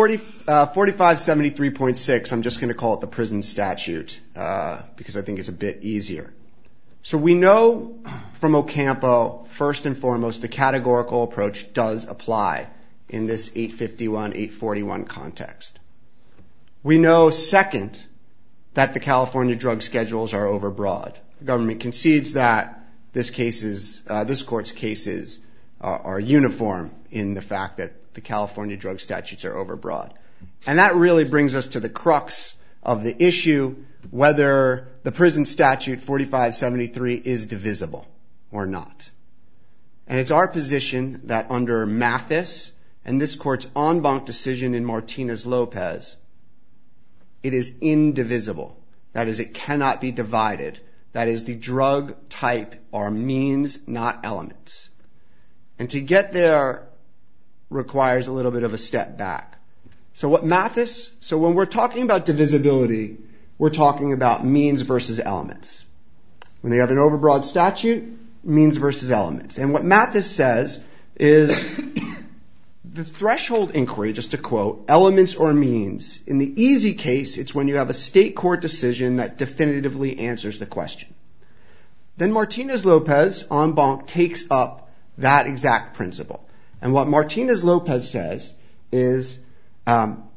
4573.6, I'm just going to call it the prison statute because I think it's a bit easier. So we know from Ocampo, first and foremost, the categorical approach does apply in this 851, 841 context. We know, second, that the California drug schedules are overbroad. The government concedes that this court's cases are uniform in the fact that the California drug statutes are overbroad. And that really brings us to the crux of the issue, whether the prison statute 4573 is divisible or not. And it's our position that under Mathis and this court's en banc decision in Martinez-Lopez, it is indivisible. That is, it cannot be divided. That is, the drug type are means, not elements. And to get there requires a little bit of a step back. So when we're talking about divisibility, we're talking about means versus elements. When you have an overbroad statute, means versus elements. And what Mathis says is the threshold inquiry, just to quote, elements or means. In the easy case, it's when you have a state court decision that definitively answers the question. Then Martinez-Lopez, en banc, takes up that exact principle. And what Martinez-Lopez says is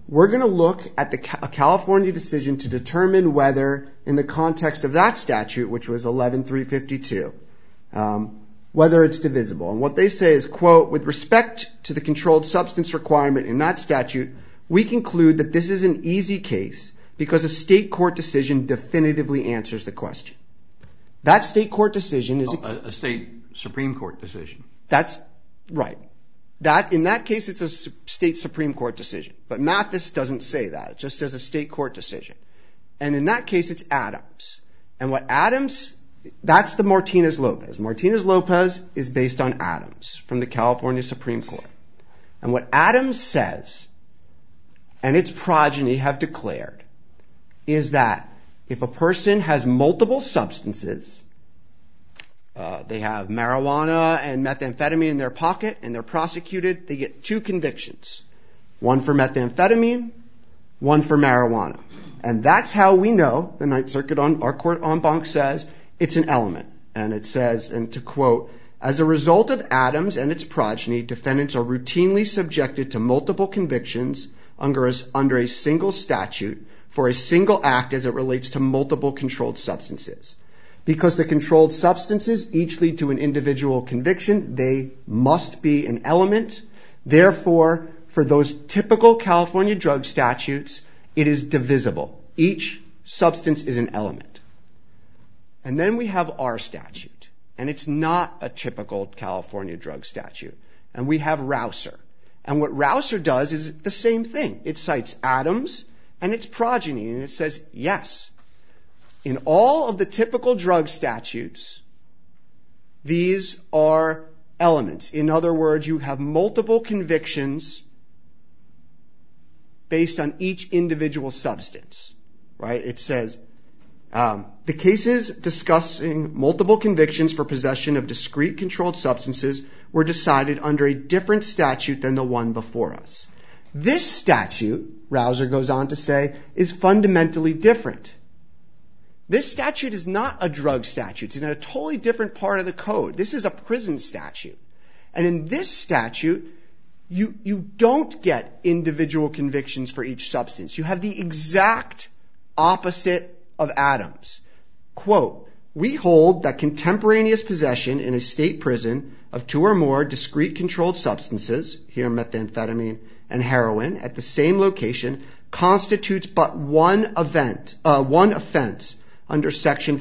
we're going to look at a California decision to determine whether, in the context of that statute, which was 11-352, whether it's divisible. And what they say is, quote, with respect to the controlled substance requirement in that statute, we conclude that this is an easy case because a state court decision definitively answers the question. That state court decision is a state Supreme Court decision. That's right. In that case, it's a state Supreme Court decision. But Mathis doesn't say that. It just says a state court decision. And in that case, it's Adams. And what Adams, that's the Martinez-Lopez. Martinez-Lopez is based on Adams from the California Supreme Court. And what Adams says, and its progeny have declared, is that if a person has multiple substances, they have marijuana and methamphetamine in their pocket, and they're prosecuted, they get 2 convictions. One for methamphetamine, one for marijuana. And that's how we know, the Ninth Circuit, our court en banc says, it's an element. And it says, and to quote, as a result of Adams and its progeny, defendants are routinely subjected to multiple convictions under a single statute for a single act as it relates to multiple controlled substances. Because the controlled substances each lead to an individual conviction, they must be an element. Therefore, for those typical California drug statutes, it is divisible. Each substance is an element. And then we have our statute. And it's not a typical California drug statute. And we have Rausser. And what Rausser does is the same thing. It cites Adams and its progeny. And it says, yes, in all of the typical drug statutes, these are elements. In other words, you have multiple convictions based on each individual substance, right? It says, the cases discussing multiple convictions for possession of discrete controlled substances were decided under a different statute than the one before us. This statute, Rausser goes on to say, is fundamentally different. This statute is not a drug statute. It's in a totally different part of the code. This is a prison statute. And in this statute, you don't get individual convictions for each substance. You have the exact opposite of Adams. Quote, we hold that contemporaneous possession in a state prison of 2 or more discrete controlled substances, here methamphetamine and heroin, at the same location constitutes but one offense under section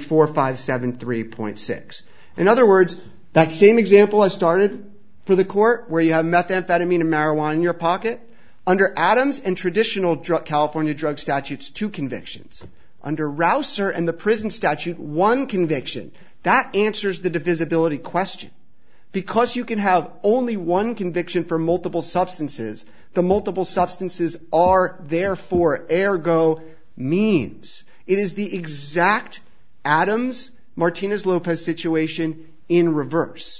4573.6. In other words, that same example I started for the court, where you have methamphetamine and marijuana in your pocket, under Adams and traditional California drug statutes, 2 convictions. Under Rausser and the prison statute, 1 conviction. That answers the divisibility question. Because you can have only 1 conviction for multiple substances, the multiple substances are therefore, ergo, means. It is the exact Adams Martinez-Lopez situation in reverse.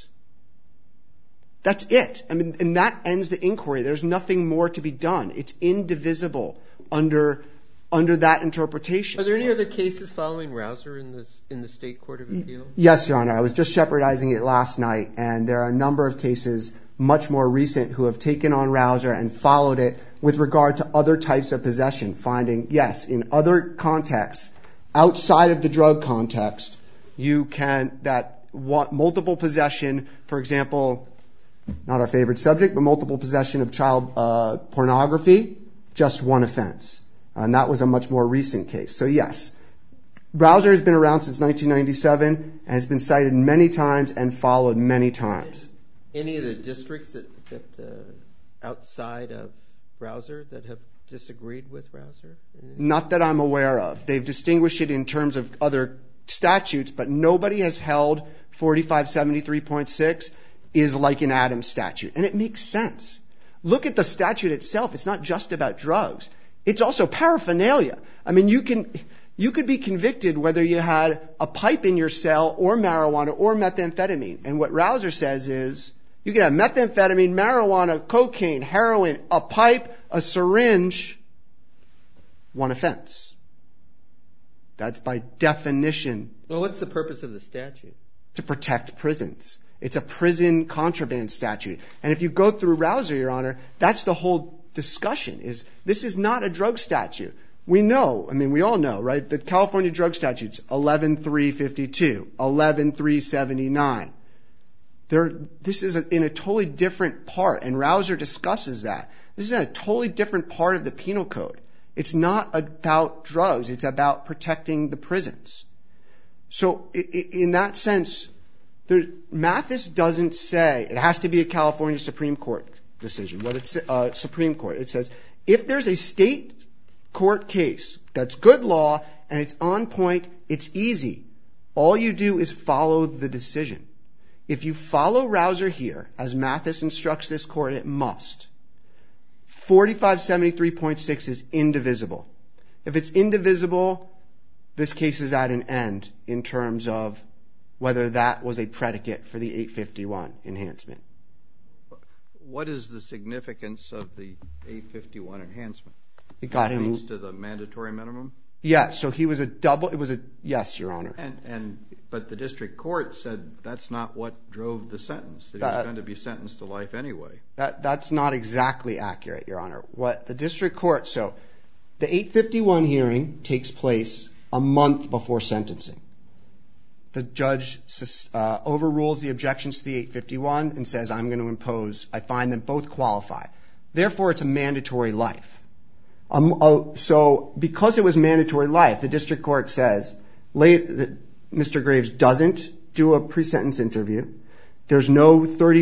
That's it. I mean, and that ends the inquiry. There's nothing more to be done. It's indivisible under that interpretation. Are there any other cases following Rausser in the State Court of Appeal? Yes, Your Honor. I was just shepherdizing it last night, and there are a number of cases much more recent who have taken on Rausser and followed it with regard to other types of possession, finding, yes, in other contexts, outside of the drug context, you can, that multiple possession, for example, not our favorite subject, but multiple possession of child pornography, just 1 offense. And that was a much more recent case. So yes, Rausser has been around since 1997 and has been cited many times and followed many times. Any of the districts that outside of Rausser that have disagreed with Rausser? Not that I'm aware of. They've distinguished it in terms of other statutes, but nobody has held 4573.6 is like an Adams statute. And it makes sense. Look at the statute itself. It's not just about drugs. It's also paraphernalia. I mean, you could be convicted whether you had a pipe in your cell or marijuana or methamphetamine. And what Rausser says is you can have methamphetamine, marijuana, cocaine, heroin, a pipe, a syringe, 1 offense. That's by definition. Well, what's the purpose of the statute? To protect prisons. It's a prison contraband statute. And if you go through Rausser, Your Honor, that's the whole discussion is this is not a drug statute. We know, I mean, we all know, right? The California drug statutes, 11-352, 11-379. This is in a totally different part, and Rausser discusses that. This is a totally different part of the penal code. It's not about drugs. It's about protecting the prisons. So in that sense, Mathis doesn't say it has to be a California Supreme Court decision. What it's Supreme Court. It says if there's a state court case that's good law and it's on point, it's easy. All you do is follow the decision. If you follow Rausser here, as Mathis instructs this court, it must. 4573.6 is indivisible. If it's indivisible, this case is at an end in terms of whether that was a predicate for the 851 enhancement. What is the significance of the 851 enhancement? It got him to the mandatory minimum? Yeah, so he was yes, Your Honor. But the district court said that's not what drove the sentence, that he was going to be sentenced to life anyway. That's not exactly accurate, Your Honor. What the district court, so the 851 hearing takes place a month before sentencing. The judge overrules the objections to the 851 and says, I'm going to impose, I find them both qualify. Therefore, it's a mandatory life. So because it was mandatory life, the district court says Mr. Graves doesn't do a pre-sentence interview. There's no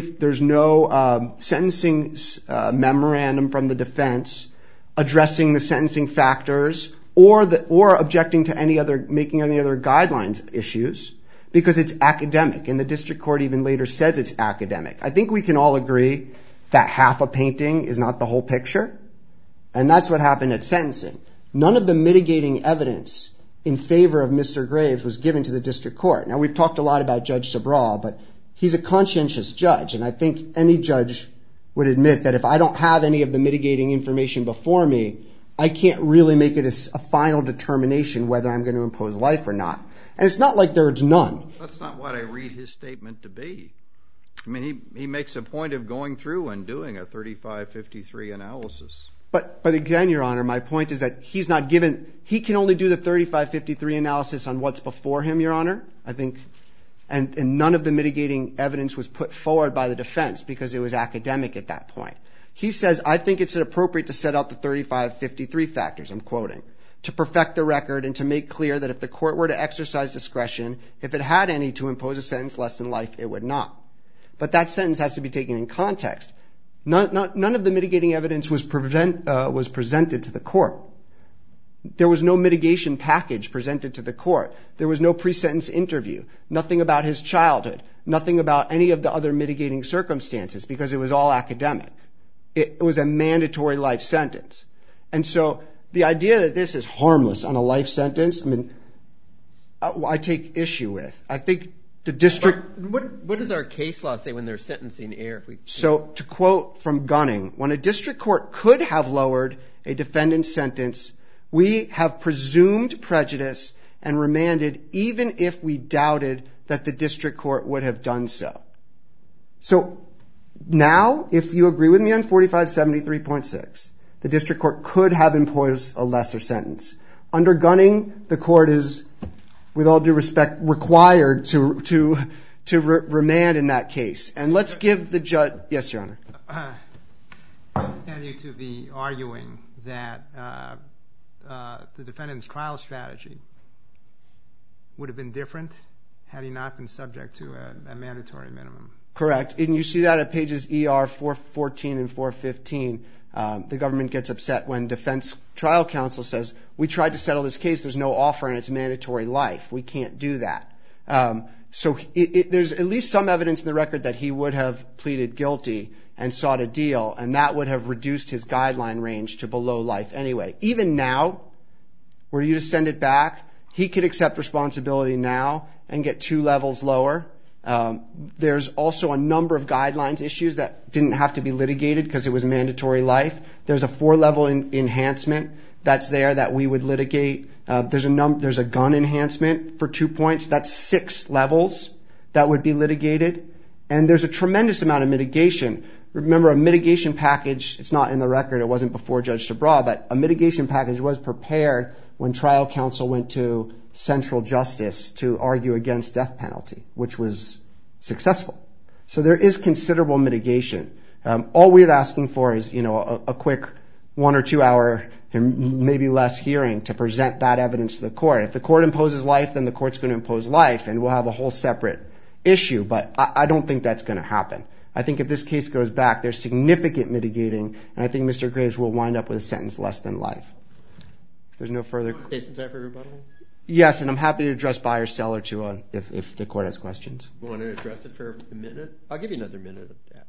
sentencing memorandum from the defense addressing the sentencing factors or objecting to making any other guidelines issues because it's academic. And the district court even later says it's academic. I think we can all agree that half a painting is not the whole picture. And that's what happened at sentencing. None of the mitigating evidence in favor of Mr. Graves was given to the district court. Now, we've talked a lot about Judge Sabraw, but he's a conscientious judge. And I think any judge would admit that if I don't have any of the mitigating information before me, I can't really make it a final determination whether I'm going to impose life or not. And it's not like there's none. That's not what I read his statement to be. I mean, he makes a point of going through and doing a 3553 analysis. But again, Your Honor, my point is that he can only do the 3553 analysis on what's before him, Your Honor, I think. And none of the mitigating evidence was put forward by the defense because it was academic at that point. He says, I think it's appropriate to set out the 3553 factors, I'm quoting, to perfect the record and to make clear that if the court were to exercise discretion, if it had any to impose a sentence less than life, it would not. But that sentence has to be taken in context. None of the mitigating evidence was presented to the court. There was no mitigation package presented to the court. There was no pre-sentence interview, nothing about his childhood, nothing about any of the other mitigating circumstances because it was all academic. It was a mandatory life sentence. And so the idea that this is harmless on a life sentence, I mean, I take issue with. I think the district... What does our case law say when they're sentencing error? So to quote from Gunning, when a district court could have lowered a defendant's sentence, we have presumed prejudice and remanded even if we doubted that the district court would have done so. So now, if you agree with me on 4573.6, the district court could have imposed a lesser sentence. Under Gunning, the court is, with all due respect, required to remand in that case. And let's give the judge... Yes, Your Honor. I understand you to be arguing that the defendant's trial strategy would have been different had he not been subject to a mandatory minimum. Correct. And you see that at pages ER 414 and 415. The government gets upset when defense trial counsel says, we tried to settle this case, there's no offer and it's mandatory life. We can't do that. So there's at least some evidence in the record that he would have pleaded guilty and sought a deal, and that would have reduced his guideline range to below life anyway. Even now, were you to send it back, he could accept responsibility now and get 2 levels lower. There's also a number of guidelines issues that didn't have to be litigated because it was mandatory life. There's a 4-level enhancement that's there that we would litigate. There's a gun enhancement for 2 points. That's 6 levels that would be litigated. And there's a tremendous amount of mitigation. remember a mitigation package, it's not in the record, it wasn't before Judge Subraw, but a mitigation package was prepared when trial counsel went to Central Justice to argue against death penalty, which was successful. So there is considerable mitigation. All we're asking for is, a quick 1 or 2 hour and maybe less hearing to present that evidence to the court. If the court imposes life, then the court's going to impose life, and we'll have a whole separate issue. But I don't think that's going to happen. I think if this case goes back, there's significant mitigating, and I think Mr. Graves will wind up with a sentence less than life. If there's no further... Stations for rebuttal? Yes, and I'm happy to address buyer-seller too if the court has questions. You want to address it for a minute? I'll give you another minute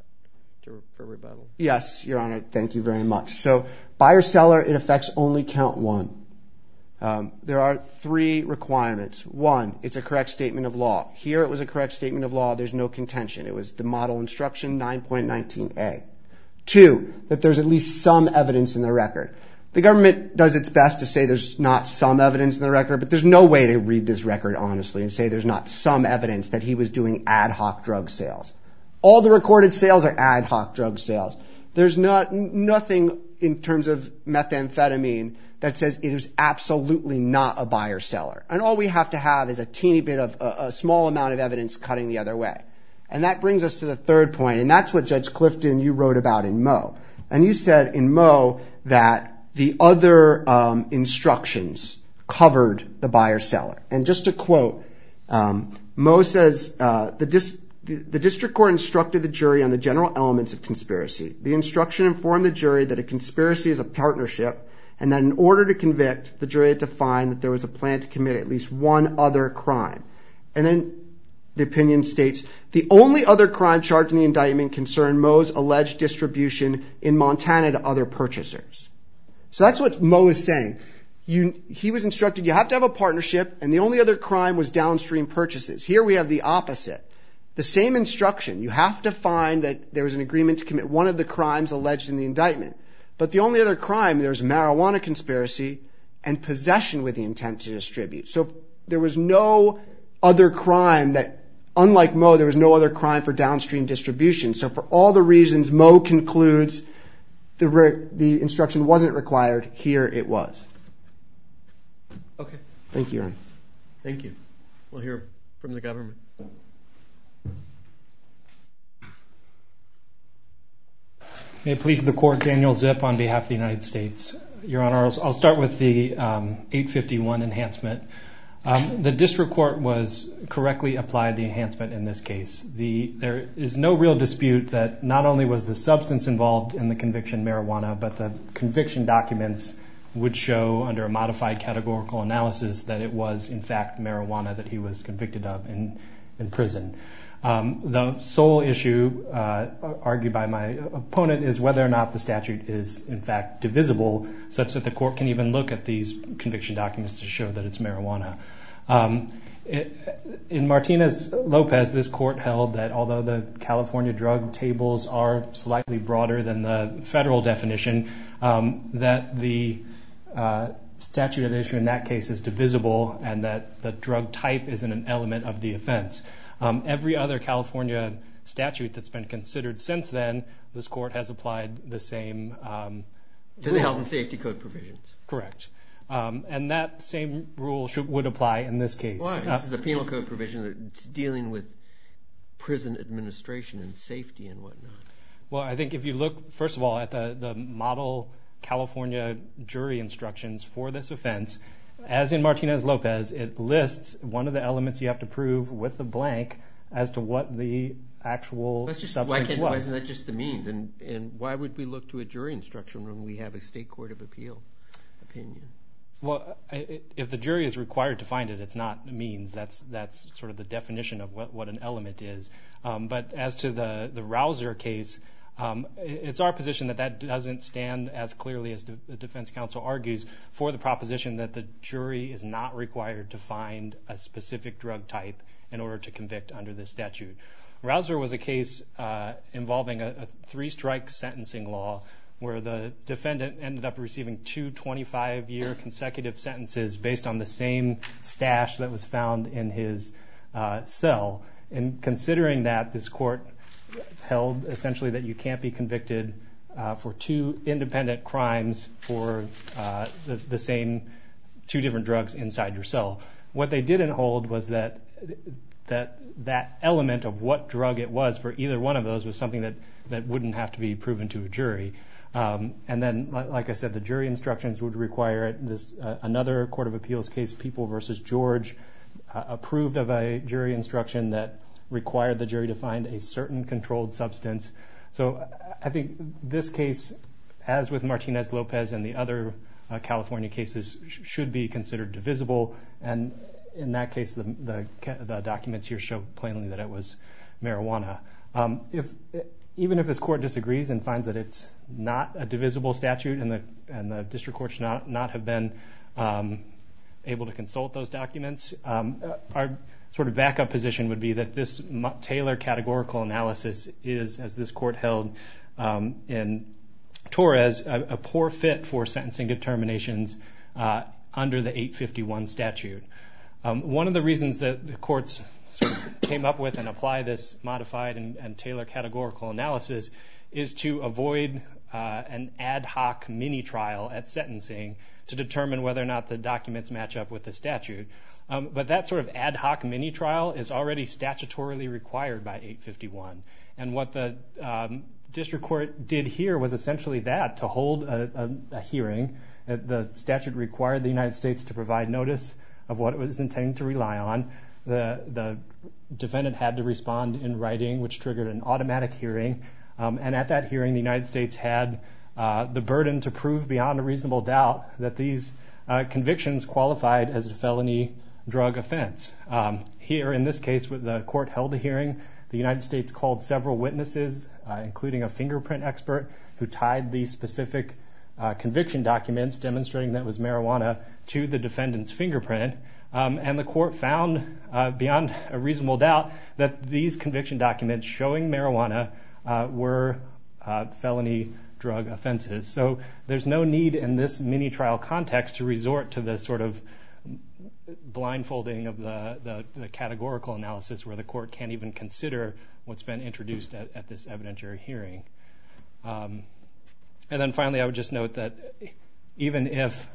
for rebuttal. Yes, Your Honor. Thank you very much. So buyer-seller, it affects only count one. There are 3 requirements. 1, it's a correct statement of law. Here it was a correct statement of law. There's no contention. It was the model instruction 9.19a. 2, that there's at least some evidence in the record. The government does its best to say there's not some evidence in the record, but there's no way to read this record honestly and say there's not some evidence that he was doing ad hoc drug sales. All the recorded sales are ad hoc drug sales. There's nothing in terms of methamphetamine that says it is absolutely not a buyer-seller. And all we have to have is a teeny bit of a small amount of evidence cutting the other way. And that brings us to the third point, and that's what Judge Clifton, you wrote about in Moe. And you said in Moe that the other instructions covered the buyer-seller. And just to quote, Moe says, the district court instructed the jury on the general elements of conspiracy. The instruction informed the jury that a conspiracy is a partnership, and that in order to convict, the jury had to find that there was a plan to commit at least one other crime. And then the opinion states, the only other crime charged in the indictment concerned Moe's alleged distribution in Montana to other purchasers. So that's what Moe is saying. He was instructed you have to have a partnership, and the only other crime was downstream purchases. Here we have the opposite. The same instruction. You have to find that there was an agreement to commit one of the crimes alleged in the indictment. But the only other crime, there's marijuana conspiracy and possession with the intent to distribute. So there was no other crime that, unlike Moe, there was no other crime for downstream distribution. So for all the reasons Moe concludes the instruction wasn't required, here it was. Okay. Thank you, Aaron. Thank you. We'll hear from the government. May it please the court, Daniel Zip on behalf of the United States. Your Honor, I'll start with the 851 enhancement. The district court was correctly applied the enhancement in this case. There is no real dispute that not only was the substance involved in the conviction marijuana, but the conviction documents would show under a modified categorical analysis that it was in fact marijuana that he was convicted of in prison. The sole issue argued by my opponent is whether or not the statute is in fact divisible, such that the court can even look at these conviction documents to show that it's marijuana. In Martinez-Lopez, this court held that although the California drug tables are slightly broader than the federal definition, that the statute at issue in that case is divisible and that the drug type isn't an element of the offense. Every other California statute that's been considered since then, this court has applied the same to the health and safety code provisions. Correct. And that same rule would apply in this case. Why? This is a penal code provision that's dealing with prison administration and safety and whatnot. Well, I think if you look, first of all, at the model California jury instructions for this offense, as in Martinez-Lopez, it lists one of the elements you have to prove with a blank as to what the actual substance was. Why isn't that just the means? And why would we look to a jury instruction when we have a state court of appeal opinion? Well, if the jury is required to find it, it's not means. That's sort of the definition of what an element is. But as to the Rouser case, it's our position that doesn't stand as clearly as the defense counsel argues for the proposition that the jury is not required to find a specific drug type in order to convict under this statute. Rouser was a case involving a 3-strike sentencing law where the defendant ended up receiving 2 25-year consecutive sentences based on the same stash that was found in his cell. In considering that, this court held essentially that you can't be convicted for two independent crimes for the same two different drugs inside your cell. What they didn't hold was that element of what drug it was for either one of those was something that wouldn't have to be proven to a jury. And then, like I said, the jury instructions would require it. Another Court of Appeals case, People versus George, approved of a jury instruction that required the jury to find a certain controlled substance. So I think this case, as with Martinez-Lopez and the other California cases, should be considered divisible. And in that case, the documents here show plainly that it was marijuana. Even if this court disagrees and finds that it's not a divisible statute and the district court should not have been able to consult those documents, our sort of backup position would be that this Taylor categorical analysis is, as this court held in Torres, a poor fit for sentencing determinations under the 851 statute. One of the reasons that the courts sort of came up with and apply this modified and Taylor categorical analysis is to avoid an ad hoc mini trial at sentencing to determine whether or not the documents match up with the statute. But that sort of ad hoc mini trial is already statutorily required by 851. And what the district court did here was essentially that, to hold a hearing. The statute required the United States to provide notice of what it was intending to rely on. The defendant had to respond in writing, which triggered an automatic hearing. And at that hearing, the United States had the burden to prove beyond a reasonable doubt that these convictions qualified as a felony drug offense. Here, in this case, the court held a hearing. The United States called several witnesses, including a fingerprint expert, who tied these specific conviction documents demonstrating that it was marijuana to the defendant's fingerprint. And the court found, beyond a reasonable doubt, that these conviction documents showing marijuana were felony drug offenses. So there's no need in this mini trial context to resort to the sort of blindfolding of the categorical analysis where the court can't even consider what's been introduced at this evidentiary hearing. And then finally, I would just note that even if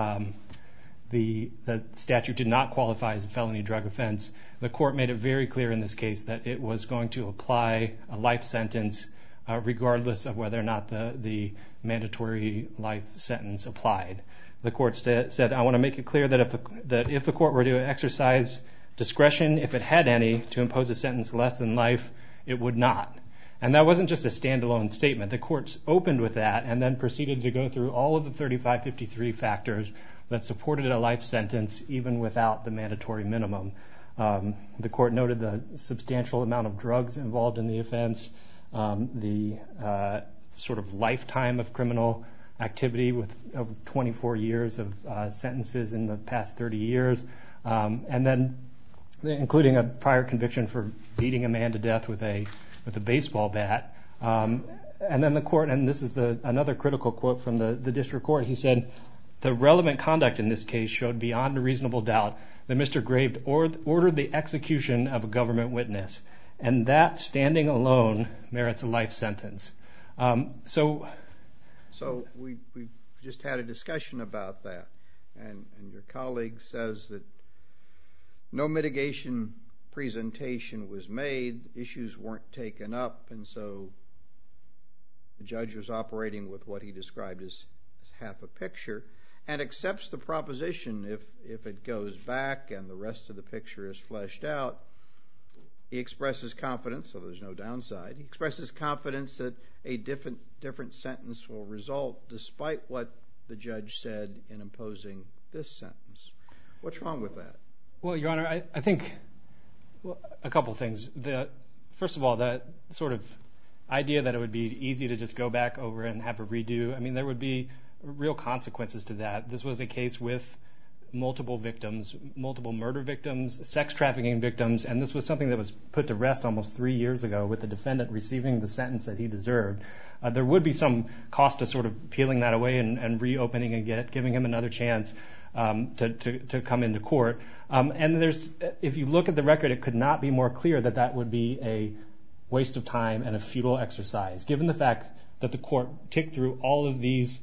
the statute did not qualify as a felony drug offense, the court made it very clear in this case that it was going to apply a life sentence regardless of whether or not the mandatory life sentence applied. The court said, I want to make it clear that if the court were to exercise discretion, if it had any, to impose a sentence less than life, it would not. And that wasn't just a standalone statement. The courts opened with that and then proceeded to go through all of the 3553 factors that supported a life sentence even without the mandatory minimum. The court noted the substantial amount of drugs involved in the offense, the sort of lifetime of criminal activity with over 24 years of sentences in the past 30 years, and then including a prior conviction for beating a man to death with a baseball bat. And then the court, and this is another critical quote from the district court, he said, the relevant conduct in this case showed beyond a reasonable doubt that Mr. Graves ordered the execution of a government witness, and that standing alone merits a life sentence. So we just had a discussion about that, and your colleague says that no mitigation presentation was made, issues weren't taken up, and so the judge was operating with what he described as half a picture, and accepts the proposition if it goes back and the rest of the picture is fleshed out. He expresses confidence, so there's no downside. He expresses confidence that a different sentence will result despite what the judge said in imposing this sentence. What's wrong with that? Well, Your Honor, I think a couple things. First of all, that sort of idea that it would be easy to just go back over and have a redo, I mean, there would be real consequences to that. This was a case with multiple victims, multiple murder victims, sex trafficking victims, and this was something that was put to rest almost 3 years ago with the defendant receiving the sentence that he deserved. There would be some cost to sort of peeling that away and reopening and giving him another chance to come into court. And if you look at the record, it could not be more clear that would be a waste of time and a futile exercise, given the fact that the court ticked through all of these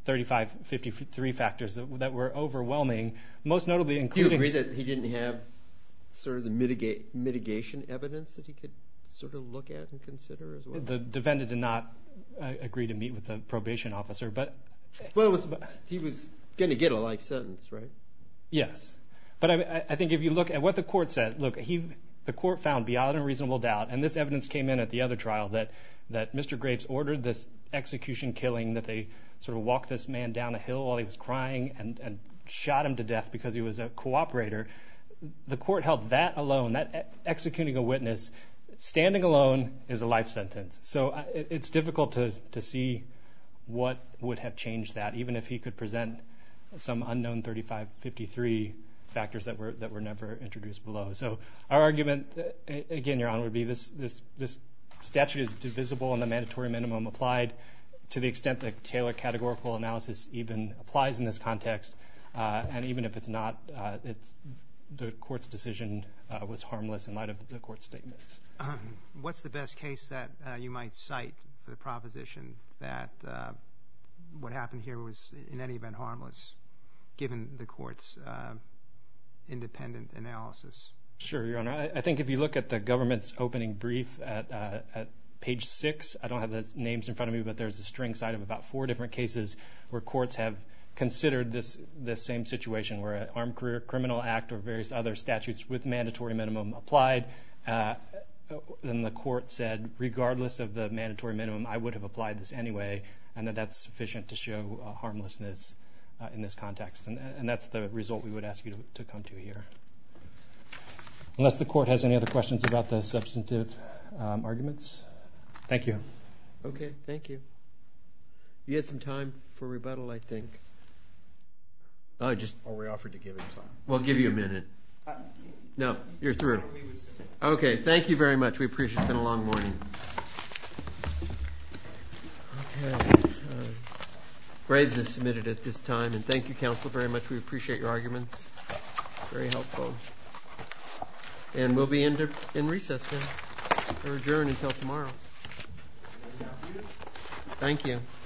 3553 factors that were overwhelming, most notably including... Do you agree that he didn't have sort of the mitigation evidence that he could sort of look at and consider as well? The defendant did not agree to meet with the probation officer, but... Well, he was going to get a life sentence, right? Yes. But I think if you look at what the court said, look, the court found beyond a reasonable doubt, and this evidence came in at the other trial, that Mr. Graves ordered this execution killing, that they sort of walked this man down a hill while he was crying and shot him to death because he was a cooperator. The court held that alone, that executing a witness, standing alone is a life sentence. So it's difficult to see what would have changed that, even if he could present some unknown 3553 factors that were never introduced below. So our argument, again, Your Honor, would be this statute is divisible and the mandatory minimum applied to the extent that Taylor categorical analysis even applies in this context, and even if it's not, the court's decision was harmless in light of the court's statements. What's the best case that you might cite for the proposition that what happened here was in any event harmless, given the court's independent analysis? Sure, Your Honor. I think if you look at the government's opening brief at page 6, I don't have the names in front of me, but there's a string cite of about 4 different cases where courts have considered this same situation, where an Armed Career Criminal Act or various other statutes with mandatory minimum applied. Then the court said, regardless of the mandatory minimum, I would have applied this anyway, and that's sufficient to show harmlessness in this context. And that's the result we would ask you to come to here. Unless the court has any other questions about the substantive arguments. Thank you. Okay, thank you. You had some time for rebuttal, I think. Or we offered to give him time. We'll give you a minute. No, you're through. Okay, thank you very much. We appreciate it. It's been a long morning. Okay. Graves is submitted at this time, and thank you, counsel, very much. We appreciate your arguments. Very helpful. And we'll be in recess now. Or adjourn until tomorrow. Thank you.